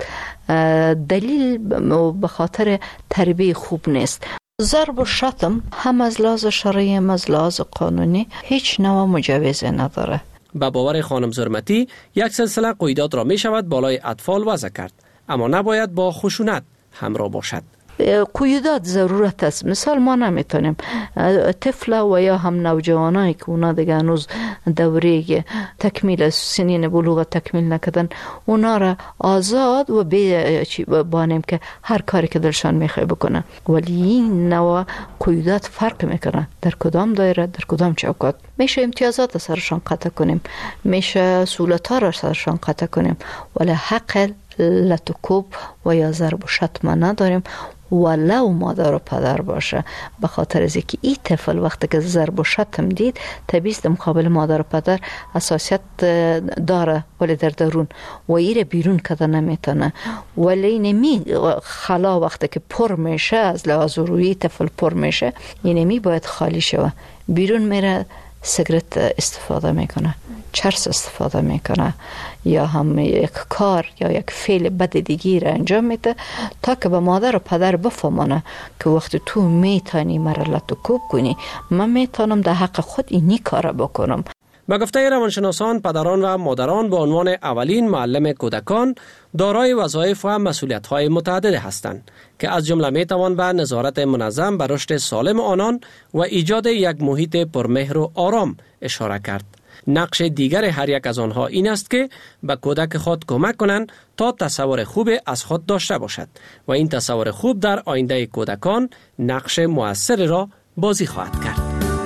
دلیل به خاطر تربیه خوب نیست. ضرب و شتم هم از لحاظ شرعی هم از لحاظ قانونی هیچ نوع مجوز نداره. به باور خانم زرمتی یک سلسله قیودات را می شود بالای اطفال وضع کرد، اما نباید با خشونت همراه باشد. قیودات ضرورت است. مثال ما نمیتونیم طفل و یا هم نوجوانایی که اونا دیگه هنوز دوره تکمیل سنین بلوغ تکمیل نکردن، اونا را آزاد و بانیم که هر کاری که دلشان میخواه بکنن. ولی این نوع قیودات فرق میکنه در کدام دایره، در کدام چوکات. میشه امتیازات سرشان قطع کنیم، میشه سهولت‌ها را سرشان قطع کنیم، ولی حق لطکوب و یا ضرب و شتم نداریم، ولو مادر و پدر باشه. به خاطر از اینکه این طفل وقتی که ضرب و شتم دید، طبیعی است مقابل مادر و پدر حساسیت داره، ولی در درون و ایره بیرون کده نمیتونه. ولی نمی خلا وقتی که پر میشه، از لحاظ روحی طفل پر میشه، اینمی باید خالی شوه. بیرون میره سیگرت استفاده میکنه، چرس استفاده میکنه، یا هم یک کار یا یک فعل بد دیگی را انجام میده تا که به مادر و پدر بفهمونه که وقتی تو میتونی مرلت و کوب کنی، من میتونم در حق خود اینی کار بکنم. به گفته روانشناسان، پدران و مادران به عنوان اولین معلم کودکان دارای وظایف و مسئولیت‌های متعدد هستند که از جمله میتوان به نظارت منظم بر رشد سالم آنان و ایجاد یک محیط پرمهر و آرام اشاره کرد. نقش دیگر هر یک از آنها این است که به کودک خود کمک کنند تا تصور خوب از خود داشته باشد و این تصور خوب در آینده کودکان نقش مؤثر را بازی خواهد کرد.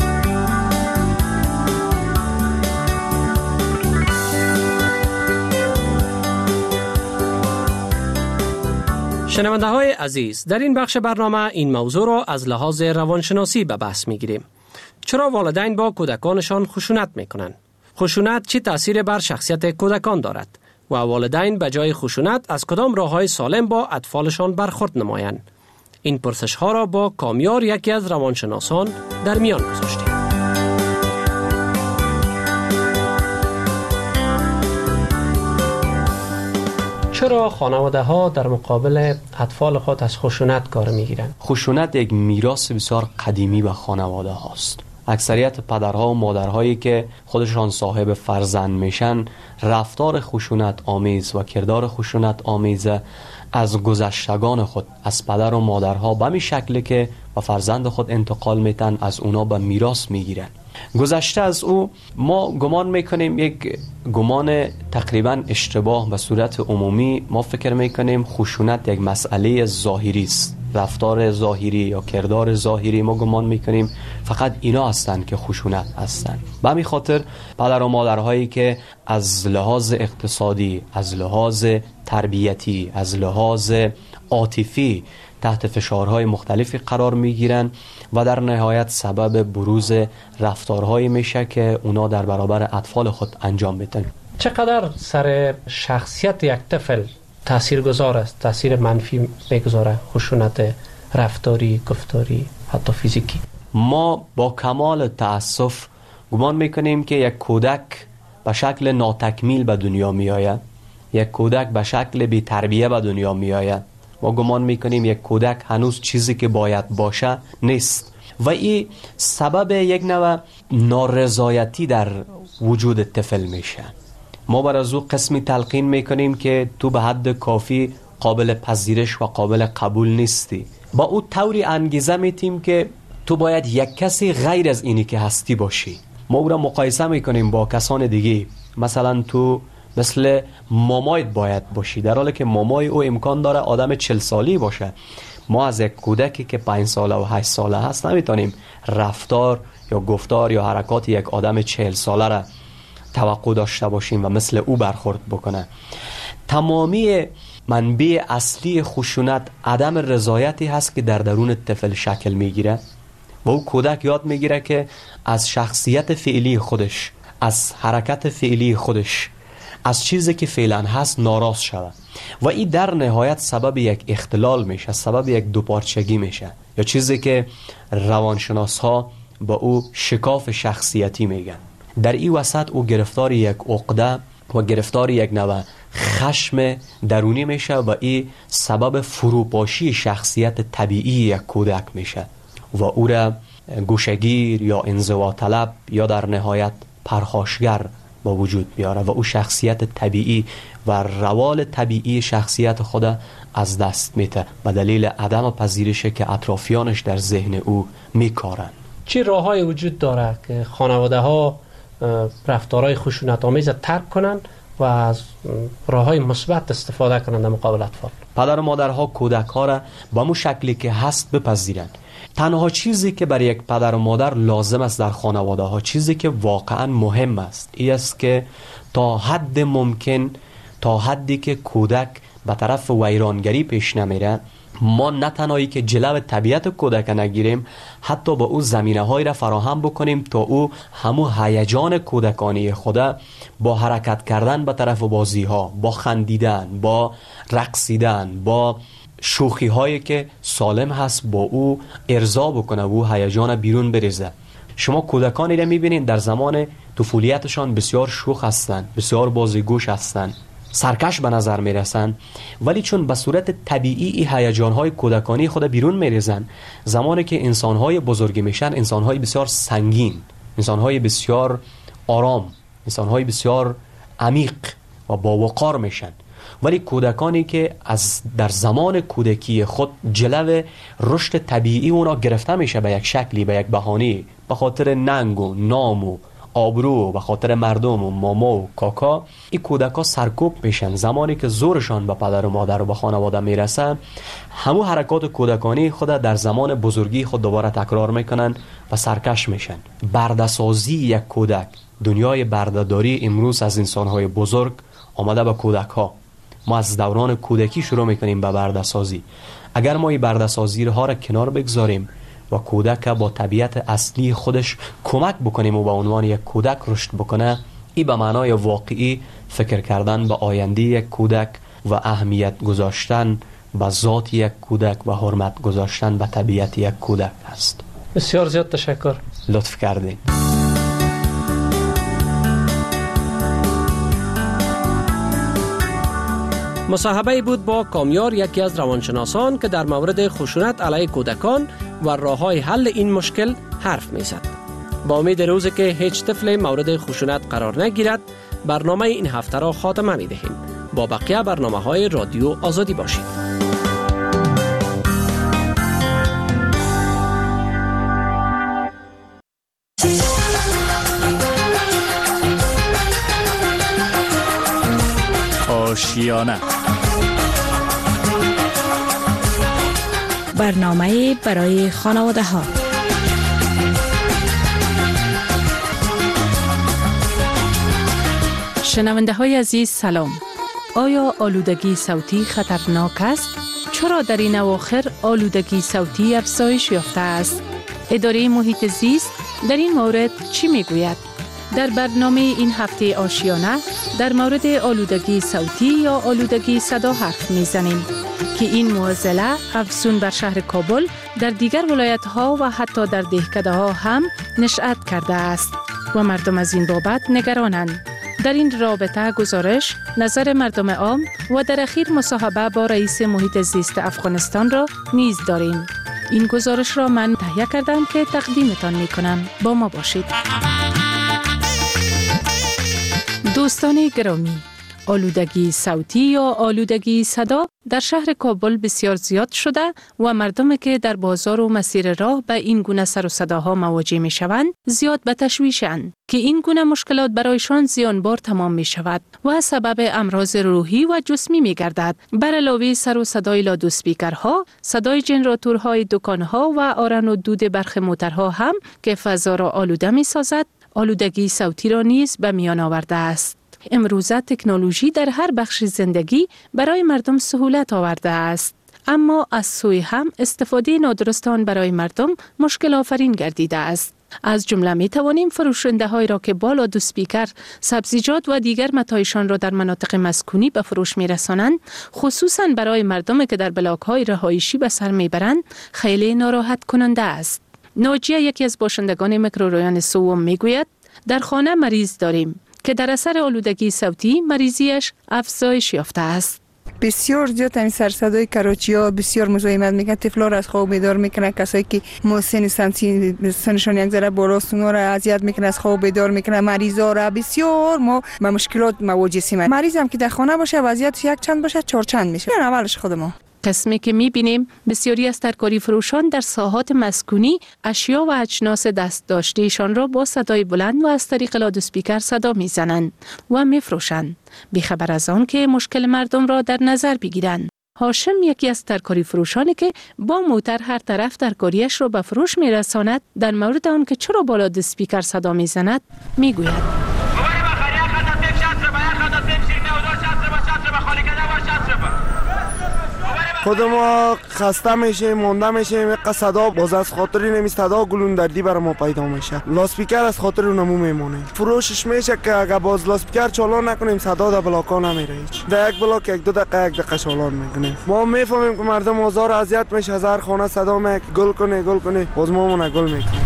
شنونده های عزیز، در این بخش برنامه این موضوع را از لحاظ روانشناسی به بحث می گیریم. چرا والدین با کودکانشان خشونت می کنند؟ خشونت چه تأثیر بر شخصیت کودکان دارد؟ و والدین به جای خشونت از کدام راه‌های سالم با اطفالشان برخورد نمایند؟ این پرسش ها را با کامیار، یکی از روانشناسان، در میان گذاشتیم. چرا خانواده ها در مقابل اطفال خود از خشونت کار میگیرند؟ خشونت یک میراث بسیار قدیمی به خانواده هاست. اکثریت پدرها و مادرهایی که خودشان صاحب فرزند میشن، رفتار خشونت آمیز و کردار خشونت آمیز از گذشتگان خود، از پدر و مادرها به می شکلی که به فرزند خود انتقال میتن، از اونا به میراث میگیرن. گذشته از او ما گمان میکنیم یک گمان تقریبا اشتباه. به صورت عمومی ما فکر میکنیم خشونت یک مسئله ظاهری است، رفتار ظاهری یا کردار ظاهری. ما گمان میکنیم فقط اینا هستند که خشونت هستند. به همین خاطر پدر و مادرهایی که از لحاظ اقتصادی، از لحاظ تربیتی، از لحاظ عاطفی تحت فشارهای مختلفی قرار میگیرن و در نهایت سبب بروز رفتارهایی میشه که اونا در برابر اطفال خود انجام میدن. چقدر سر شخصیت یک طفل تأثیر گذار است، تأثیر منفی میگذاره خشونت رفتاری، گفتاری، حتی فیزیکی؟ ما با کمال تأسف گمان میکنیم که یک کودک به شکل ناتکمیل به دنیا میآید، یک کودک به شکل بی تربیه به دنیا میآید ما گمان میکنیم یک کودک هنوز چیزی که باید باشه نیست و این سبب یک نوع نارضایتی در وجود طفل میشه. ما بر از او قسمی تلقین میکنیم که تو به حد کافی قابل پذیرش و قابل قبول نیستی. با او طوری انگیزه میتیم که تو باید یک کسی غیر از اینی که هستی باشی. ما او را مقایسه میکنیم با کسان دیگه. مثلا تو مثل مامایت باید باشی، در حالی که مامای او امکان داره آدم چل سالی باشه. ما از یک کودکی که پنج ساله و هشت ساله هست نمیتونیم رفتار یا گفتار یا حرکات یک آدم چهل ساله را توقع داشته باشیم و مثل او برخورد بکنه. تمامی منبع اصلی خشونت عدم رضایتی هست که در درون طفل شکل میگیره و او کودک یاد میگیره که از شخصیت فعلی خودش، از حرکت فعلی خودش، از چیزی که فعلا هست ناراض شود و این در نهایت سبب یک اختلال میشه، سبب یک دوپارچگی میشه، یا چیزی که روانشناس ها با او شکاف شخصیتی میگن. در این وسط او گرفتار یک عقده و گرفتار یک نوع خشم درونی میشه و این سبب فروپاشی شخصیت طبیعی یک کودک میشه و او را گوشگیر یا انزوا طلب یا در نهایت پرخاشگر با وجود بیاره و او شخصیت طبیعی و روال طبیعی شخصیت خود از دست میده به دلیل عدم پذیرشی که اطرافیانش در ذهن او میکارن. چه راههای وجود داره که خانواده ها رفتارهای خشونت آمیز ترک کنن و از راههای مثبت استفاده کنند در مقابل اطفال؟ پدر و مادرها کودک ها را با مو شکلی که هست بپذیرند. تنها چیزی که برای یک پدر و مادر لازم است در خانواده ها، چیزی که واقعا مهم است، این است که تا حد ممکن، تا حدی که کودک به طرف ویرانگری پیش نمیره، ما نه تنهایی که جلو طبیعت کودک نگیریم، حتی با او زمینه هایی را فراهم بکنیم تا او همو هیجان کودکانی خدا با حرکت کردن به طرف بازی ها، با خندیدن، با رقصیدن، با شوخی هایی که سالم هست با او ارضا بکنه و او هیجان بیرون بریزه. شما کودکانی را میبینید در زمان طفولیتشان بسیار شوخ هستند، بسیار بازیگوش هستند، سرکش به نظر میرسن، ولی چون به صورت طبیعی این هیجان‌های کودکانی خود بیرون میریزن، زمانی که انسان‌های بزرگی میشن، انسان‌های بسیار سنگین، انسان‌های بسیار آرام، انسان‌های بسیار عمیق و با وقار میشن. ولی کودکانی که از در زمان کودکی خود جلو رشد طبیعی اونا گرفته میشه به یک شکلی، به یک بهانه، به خاطر ننگ و نام و آبرو، به خاطر مردم و ماما و کاکا، این کودکا سرکوب میشن. زمانی که زورشان به پدر و مادر و به خانواده میرسن، همو حرکات کودکانی خود در زمان بزرگی خود دوباره تکرار میکنن و سرکش میشن. برده‌سازی یک کودک، دنیای برده‌داری امروز از انسانهای بزرگ آمده به کودک ها. ما از دوران کودکی شروع میکنیم به برده‌سازی. اگر ما این برده‌سازی ها را کنار بگذاریم و کودک با طبیعت اصلی خودش کمک بکنیم و به عنوان یک کودک رشد بکنه، این به معنای واقعی فکر کردن به آینده یک کودک و اهمیت گذاشتن به ذات یک کودک و حرمت گذاشتن به طبیعت یک کودک است. بسیار زیاد تشکر. لطف کردین. مصاحبه بود با کامیار، یکی از روانشناسان که در مورد خشونت علیه کودکان و راه‌های حل این مشکل حرف می‌زد. با امید روزی که هیچ طفل مورد خشونت قرار نگیرد، برنامه این هفته را خاتمه می‌دهیم. با بقیه برنامه‌های رادیو آزادی باشید. آشیانه، برنامه برای خانواده ها. شنونده های عزیز سلام. آیا آلودگی صوتی خطرناک است؟ چرا در این اواخر آلودگی صوتی افزایش یافته است؟ اداره محیط زیست در این مورد چی میگوید؟ در برنامه این هفته آشیانه در مورد آلودگی صوتی یا آلودگی صدا حرف میزنیم که این معضله افزون بر شهر کابل در دیگر ولایت ها و حتی در دهکده ها هم نشأت کرده است و مردم از این بابت نگرانند. در این رابطه گزارش، نظر مردم عام و در اخیر مصاحبه با رئیس محیط زیست افغانستان را نیز داریم. این گزارش را من تهیه کردم که تقدیمتان می کنم. با ما باشید. دوستان گرامی، آلودگی صوتی یا آلودگی صدا در شهر کابل بسیار زیاد شده و مردمی که در بازار و مسیر راه به این گونه سر و صداها مواجه می شوند زیاد به تشویشند که این گونه مشکلات برایشان زیانبار تمام می شود و سبب امراض روحی و جسمی می گردد. بر علاوه سر و صدای لادوسپیکرها، صدای جنراتورهای دکانها و آرن و دود برخ موترها هم که فضا را آلوده می سازد، آلودگی صوتی را نیز به میان آورده است. امروزه تکنولوژی در هر بخش زندگی برای مردم سهولت آورده است، اما از سوی هم استفاده نادرست آن برای مردم مشکل آفرین گردیده است. از جمله می توانیم فروشنده های را که با لادوسپیکر سبزیجات و دیگر متاعشان را در مناطق مسکونی به فروش می رسانند، خصوصا برای مردمی که در بلاک های رهایشی به سر می برند، خیلی ناراحت کننده است. ناجیه، یکی از باشندگان میکروریان سوم، می گوید در خانه مریض داریم که در اثر آلودگی صوتی مریضیش افزایش یافته است. بسیار زیاد این سر صدای کراچی ها بسیار مزاحمت میکنه، طفلا را از خواب بیدار میکنه، کسایی که مسن سنسی سنشان یک ذره بالاست اونا را اذیت میکنه، از خواب بیدار میکنه، مریضا را بسیار ما با مشکلات مواجه هستیم. مریض هم که در خانه باشه وضعیتش یک چند باشه چهار چند میشه. این اولش خود ما قسمی که می‌بینیم بسیاری از ترکاری فروشان در ساحات مسکونی اشیا و اجناس دست داشتهشان را با صدای بلند و از طریق لادوسپیکر صدا میزنند و میفروشند، بیخبر از آن که مشکل مردم را در نظر بگیرند. هاشم، یکی از ترکاری فروشانی که با موتر هر طرف ترکاریش را به فروش میرساند، در مورد آن که چرا با لادوسپیکر صدا میزند میگوید: خود ما خسته میشه، مونده میشه، یک صدا باز از خاطر نمی صدا گلون دردی برای ما پیدا میشه. لاسپیکر از خاطر اونمو میمونه. فروشش میشه که اگه باز لاسپیکر چالان نکنیم صدا در بلاکا نمیره هیچ. در یک بلاک یک دو دقیقه یک دقیقه چالان میکنیم. ما میفهمیم که مردم آزار اذیت میشه، از هر خانه صدا میاد گل کنه گل کنه، باز ما مون گل میکنیم.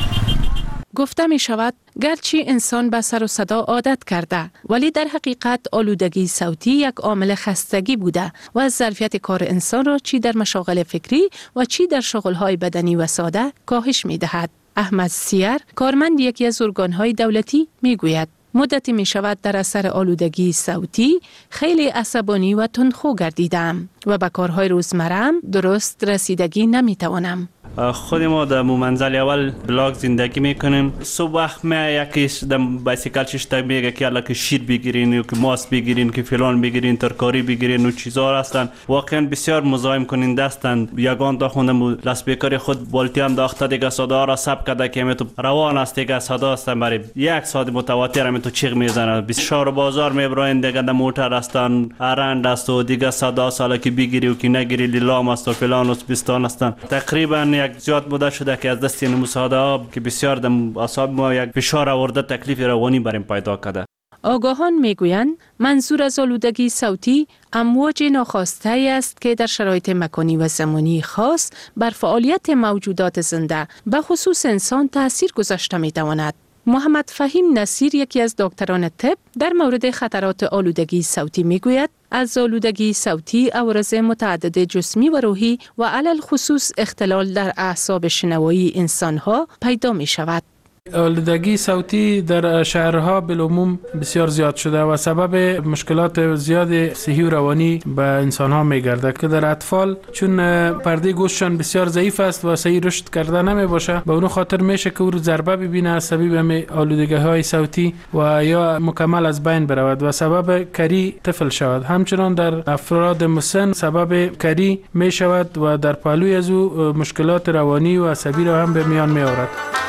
گفته می شود گرچه انسان به سر و صدا عادت کرده، ولی در حقیقت آلودگی صوتی یک عامل خستگی بوده و از ظرفیت کار انسان را چی در مشاغل فکری و چی در شغل‌های بدنی و ساده کاهش می دهد. احمد سیر، کارمند یکی از ارگان‌های دولتی، می گوید مدتی می شود در اثر آلودگی صوتی خیلی عصبانی و تندخو گردیدم و به کارهای روزمره‌ام درست رسیدگی نمی توانم. خود ما در منزل اول بلاک زندگی میکنیم. صبح وقت می یکیش در بایسیکل شش میگه که الان که شیر بگیرین یا که ماست بگیرین که فلان بگیرین ترکاری بگیرین و چیزا هستن، واقعا بسیار مزاحم کننده هستند. یگان تا خوندم لاسپیکر خود بالتی هم داخته دیگه صدا را ثبت کرده که می تو روان است دیگه صدا هستن برای یک ساعت متواتر می تو چیغ میزنه. بسیار بازار میبرین دیگه در موتر هستن، ارند است و دیگه صدا سالا که بگیری و که نگیری لیلام است و فلان است بستان هستن. تقریبا یک زیاد مدت شده که از دست این مساعده که بسیار در اعصاب ما یک فشار آورده، تکلیف روانی بریم پیدا کرده. آگاهان میگویند منظور از آلودگی صوتی امواج ناخواسته است که در شرایط مکانی و زمانی خاص بر فعالیت موجودات زنده به خصوص انسان تأثیر گذاشته میتواند. محمد فهیم نصیر، یکی از دکتران طب، در مورد خطرات آلودگی صوتی میگوید از آلودگی صوتی عوارض متعدد جسمی و روحی و علل خصوص اختلال در اعصاب شنوایی انسانها پیدا می شود. آلودگی صوتی در شهرها بالعموم بسیار زیاد شده و سبب مشکلات زیاد صحی و روانی به انسانها میگرده که در اطفال چون پرده گوششان بسیار ضعیف است و صحیح رشد کرده نمی باشه، به اون خاطر میشه که او رو ضربه ببینه از سبب آلودگی های صوتی و یا مکمل از بین برود و سبب کری طفل شود. همچنان در افراد مسن سبب کری می شود و در پهلوی از او مشکلات روانی و عصبی را هم به میان می آورد.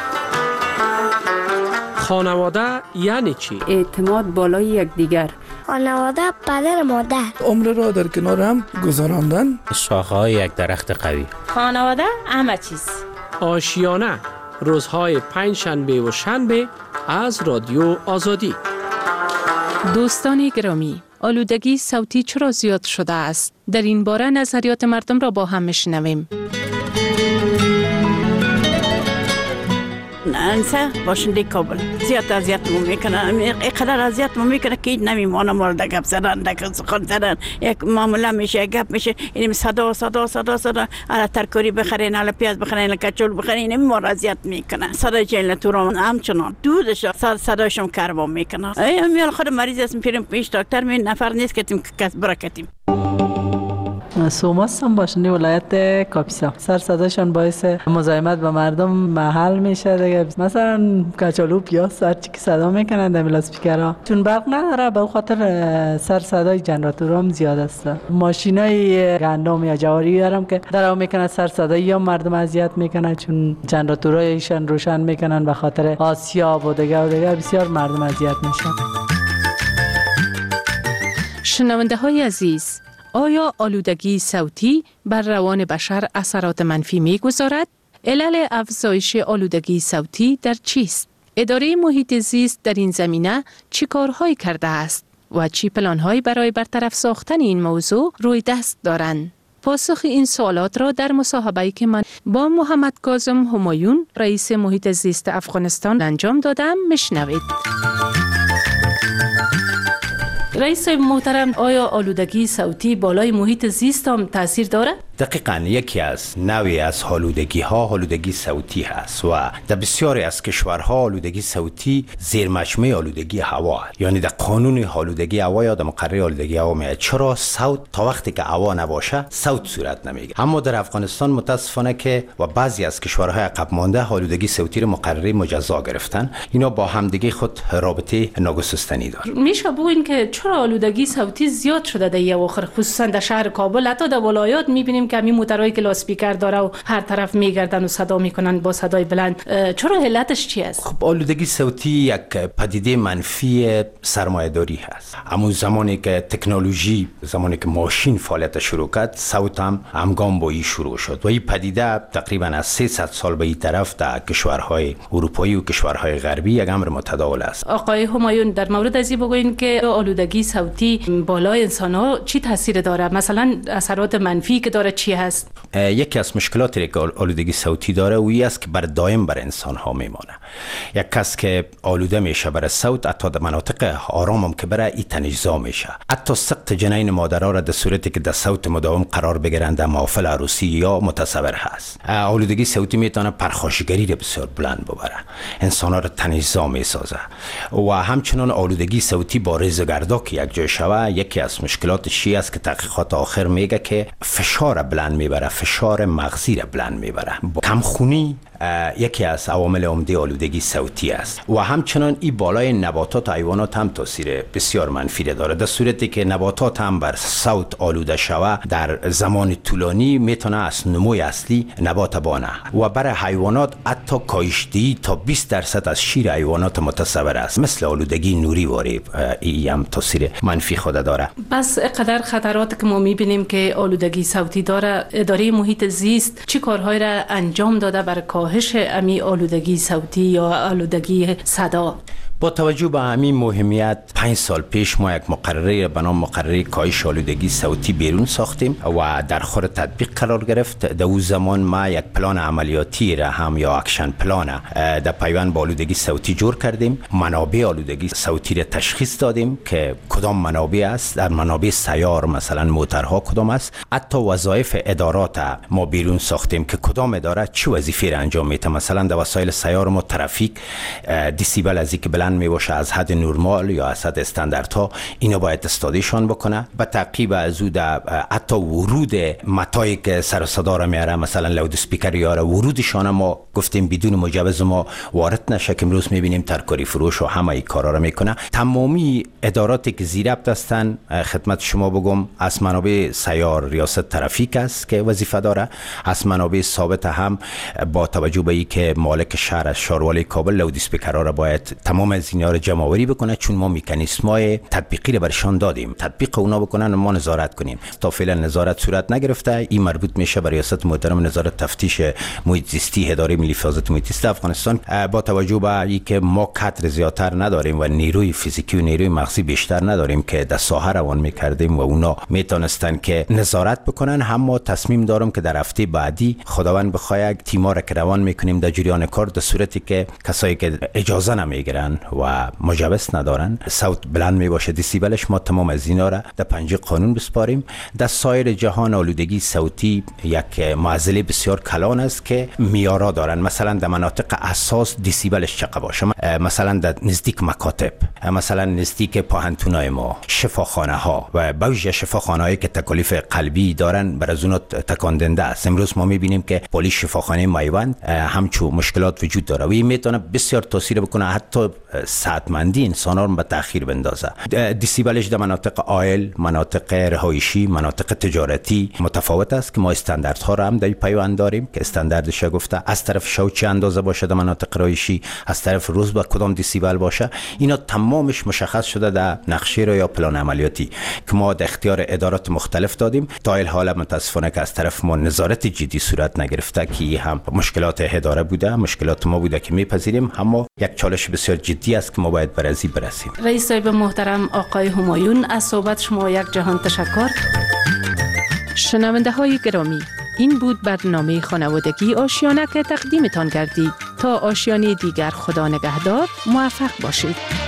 خانواده یعنی چی؟ اعتماد بالای یکدیگر. خانواده پدر مادر. عمر را در کنار هم گذراندن. شاخه‌های یک درخت قوی. خانواده همه چیز. آشیانه، روزهای پنج شنبه و شنبه از رادیو آزادی. دوستان گرامی، آلودگی صوتی چرا زیاد شده است؟ در این باره نظریات مردم را با هم میشنویم. نانسا باشنده کابل. زیاد اذیتمون میکنه، اینقدر اذیتمون میکنه که نمیمونه ما رو گپ زدن، دک سخن زدن، یک معامله میشه، گپ میشه، این صدا صدا صدا صدا، الا ترکاری بخرین، الا پیاز بخرین، الا کچول بخرین، این ما رو اذیت میکنه. صدا جیل تورم همچنان دودش صداشم کربا میکنه. ای میال خود مریض اسم پیرم پیش دکتر می نفر نیست که تیم کس برکتیم. سوماس هم باشنی ولایت کاپیسا سر صداشان باعث مزاحمت با مردم محل میشه دیگه. مثلا کچالو پیاز هر چی که صدا میکنن در لاسپیکرها، چون برق نداره به خاطر سر صدای جنراتورها هم زیاد است. ماشینای گندم یا جواری دارم که درو میکنن سر صدای یا مردم اذیت میکنن، چون جنراتورهایشان روشن میکنن به خاطر آسیاب و دیگه و دیگه بسیار مردم اذیت میشن. شنونده های عزیز، آیا آلودگی صوتی بر روان بشر اثرات منفی می‌گذارد؟ علل افزایش آلودگی صوتی در چیست؟ اداره محیط زیست در این زمینه چی کارهایی کرده است و چی پلان‌هایی برای برطرف ساختن این موضوع روی دست دارند؟ پاسخ این سوالات را در مصاحبه‌ای که من با محمد کاظم همایون رئیس محیط زیست افغانستان انجام دادم میشنوید. رئیس محترم، آیا آلودگی صوتی بالای محیط زیست هم تاثیر داره؟ دقیقاً یکی از نوعی از آلودگی ها آلودگی صوتی هست و در بسیاری از کشورها آلودگی صوتی زیر مجموعه آلودگی هوا است. یعنی در قانون آلودگی هوا یا در مقرره آلودگی هوا میاد چرا صوت تا وقتی که هوا نباشه صوت صورت نمیگیره. اما در افغانستان متاسفانه که و بعضی از کشورهای عقب مانده آلودگی صوتی رو مقرره مجزا گرفتن. اینا با همدیگه خود رابطه ناگسستنی داره. میشه بگوین که چرا آلودگی صوتی زیاد شده در یه آخر، خصوصا در شهر کابل، حتی در ولایات میبینیم که همین موتورایی که لاسپیکر داره و هر طرف میگردن و صدا میکنن با صدای بلند. چرا علتش چی است؟ خب آلودگی صوتی یک پدیده منفی سرمایه‌داری هست. اما زمانی که تکنولوژی، زمانی که ماشین فعالیت شروع کرد، صوت هم همگام با این شروع شد و این پدیده تقریبا از سیصد سال به این طرف در کشورهای اروپایی و کشورهای غربی یک امر متداول است. آقای همایون، در مورد از این بگوین که آلودگی صوتی بالای انسان‌ها چی تاثیر داره؟ مثلا اثرات منفی که داره چی هست؟ یکی از مشکلاتی که آلودگی صوتی داره و این است که بر دائم بر انسان‌ها میمانه. یک کس که آلوده میشه بر صوت، حتی در مناطق آرام هم که بره این تنش‌زا میشه. حتی سقط جنین مادرها را در صورتی که در صوت مداوم قرار بگیرند در محافل عروسی یا متصور هست. آلودگی صوتی میتونه پرخاشگری را بسیار بلند ببره، انسان‌ها را تنش‌زا میسازه و همچنان آلودگی صوتی با ریزگردا که یک جای شوه، یکی از مشکلاتش است که تحقیقات آخر میگه که فشار بلند میبره، فشار مغزی را بلند میبره. کمخونی یکی از عوامل عمده آلودگی صوتی است و همچنان این بالای نباتات و حیوانات هم تاثیر بسیار منفی داره. در صورتی که نباتات هم بر صوت آلوده شوه، در زمان طولانی میتونه از نموی اصلی نبات بانه و برای حیوانات حتی کاهش‌دهی تا بیست درصد از شیر حیوانات متصور است. مثل آلودگی نوری واری این هم تاثیر منفی خود داره. بس قدر خطرات که ما میبینیم که آلودگی صوتی داره، اداره محیط زیست چی کارهایی را انجام داده برای کاهش امی آلودگی صوتی یا آلودگی صدا؟ با توجه به همین مهمیت، پنج سال پیش ما یک مقرره به نام مقرره کاهش آلودگی صوتی بیرون ساختیم و در خور تطبیق قرار گرفت. در اون زمان ما یک پلان عملیاتی را هم یا اکشن پلان در پیوند با آلودگی صوتی جور کردیم. منابع آلودگی صوتی را تشخیص دادیم که کدام منابع است، در منابع سیار مثلا موتورها کدام است. حتی وظایف ادارات ما بیرون ساختیم که کدام اداره چه وظیفه را انجام میده. مثلا در وسایل سیار ما ترافیک دیسیبل از اینکه بلند می باشه از حد نرمال یا از حد استانداردها، اینو باید استادیشان بکنه. به تعقیب از او در حتی ورود متایی که سر و صدا را میاره، مثلا لاود اسپیکر یا ورودشان ما گفتیم بدون مجوز ما وارد نشه که امروز میبینیم ترکاری فروش و همه این کارا را میکنه. تمامی اداراتی که زیر ابط هستن، خدمت شما بگم، از منابع سیار ریاست ترافیک است که وظیفه داره، از منابع ثابت هم با توجه به اینکه مالک شهر از شاروالی کابل لاود اسپیکرها را باید تمام از اینا رو جمع آوری بکنه، چون ما مکانیزم‌های تطبیقی رو برشان دادیم، تطبیق اونا بکنن و ما نظارت کنیم. تا فعلا نظارت صورت نگرفته. این مربوط میشه به ریاست محترم نظارت تفتیش محیط زیستی اداره ملی حفاظت محیط زیست افغانستان. با توجه به اینکه ما کادر زیادتر نداریم و نیروی فیزیکی و نیروی مغزی بیشتر نداریم که در ساحه روان میکردیم و اونا میتونستن که نظارت بکنن، هم ما تصمیم دارم که در هفته بعدی خداوند بخواد تیم‌ها را که روان میکنیم در جریان کار، در صورتی که کسایی که اجازه نمیگیرن و مجوز ندارن، صوت بلند می باشه دسیبلش، ما تمام از اینا را در پنجه قانون بسپاریم. در سایر جهان آلودگی صوتی یک معضله بسیار کلان است که میارا دارن. مثلا در مناطق حساس دسیبلش چقدر باشه، مثلا در نزدیک مکاتب، مثلا نزدیک پاهنتونای ما، شفاخانه ها و بعضی شفاخانه هایی که تکالیف قلبی دارن بر از اونها تکاندنده است. امروز ما میبینیم که پلیس شفاخانه میوند همچو مشکلات وجود داره و این میتونه بسیار تاثیر بکنه، حتی صحتمندی انسان ها رو به تاخیر بندازه. دسیبلش در مناطق آیل، مناطق رهایشی، مناطق تجارتی متفاوت است که ما استانداردها رو هم در پیوند داریم که استانداردش گفته از طرف شو چه اندازه باشه در مناطق رهایشی، از طرف روز با کدام دسیبل باشه. اینا تمامش مشخص شده در نقشه رو یا پلان عملیاتی که ما در اختیار ادارات مختلف دادیم. تا این حال متاسفانه که از طرف ما نظارت جدی صورت نگرفته که هم مشکلات اداره بوده، مشکلات ما بوده که میپذیریم، اما یک چالش بسیار جدی است که ما باید بر ازی برسیم. رئیس صاحب محترم آقای همایون، از صحبت شما یک جهان تشکر. شنونده های گرامی، این بود برنامه خانوادگی آشیانه که تقدیمتان کردید. تا آشیانه دیگر خدا نگهدار، موفق باشید.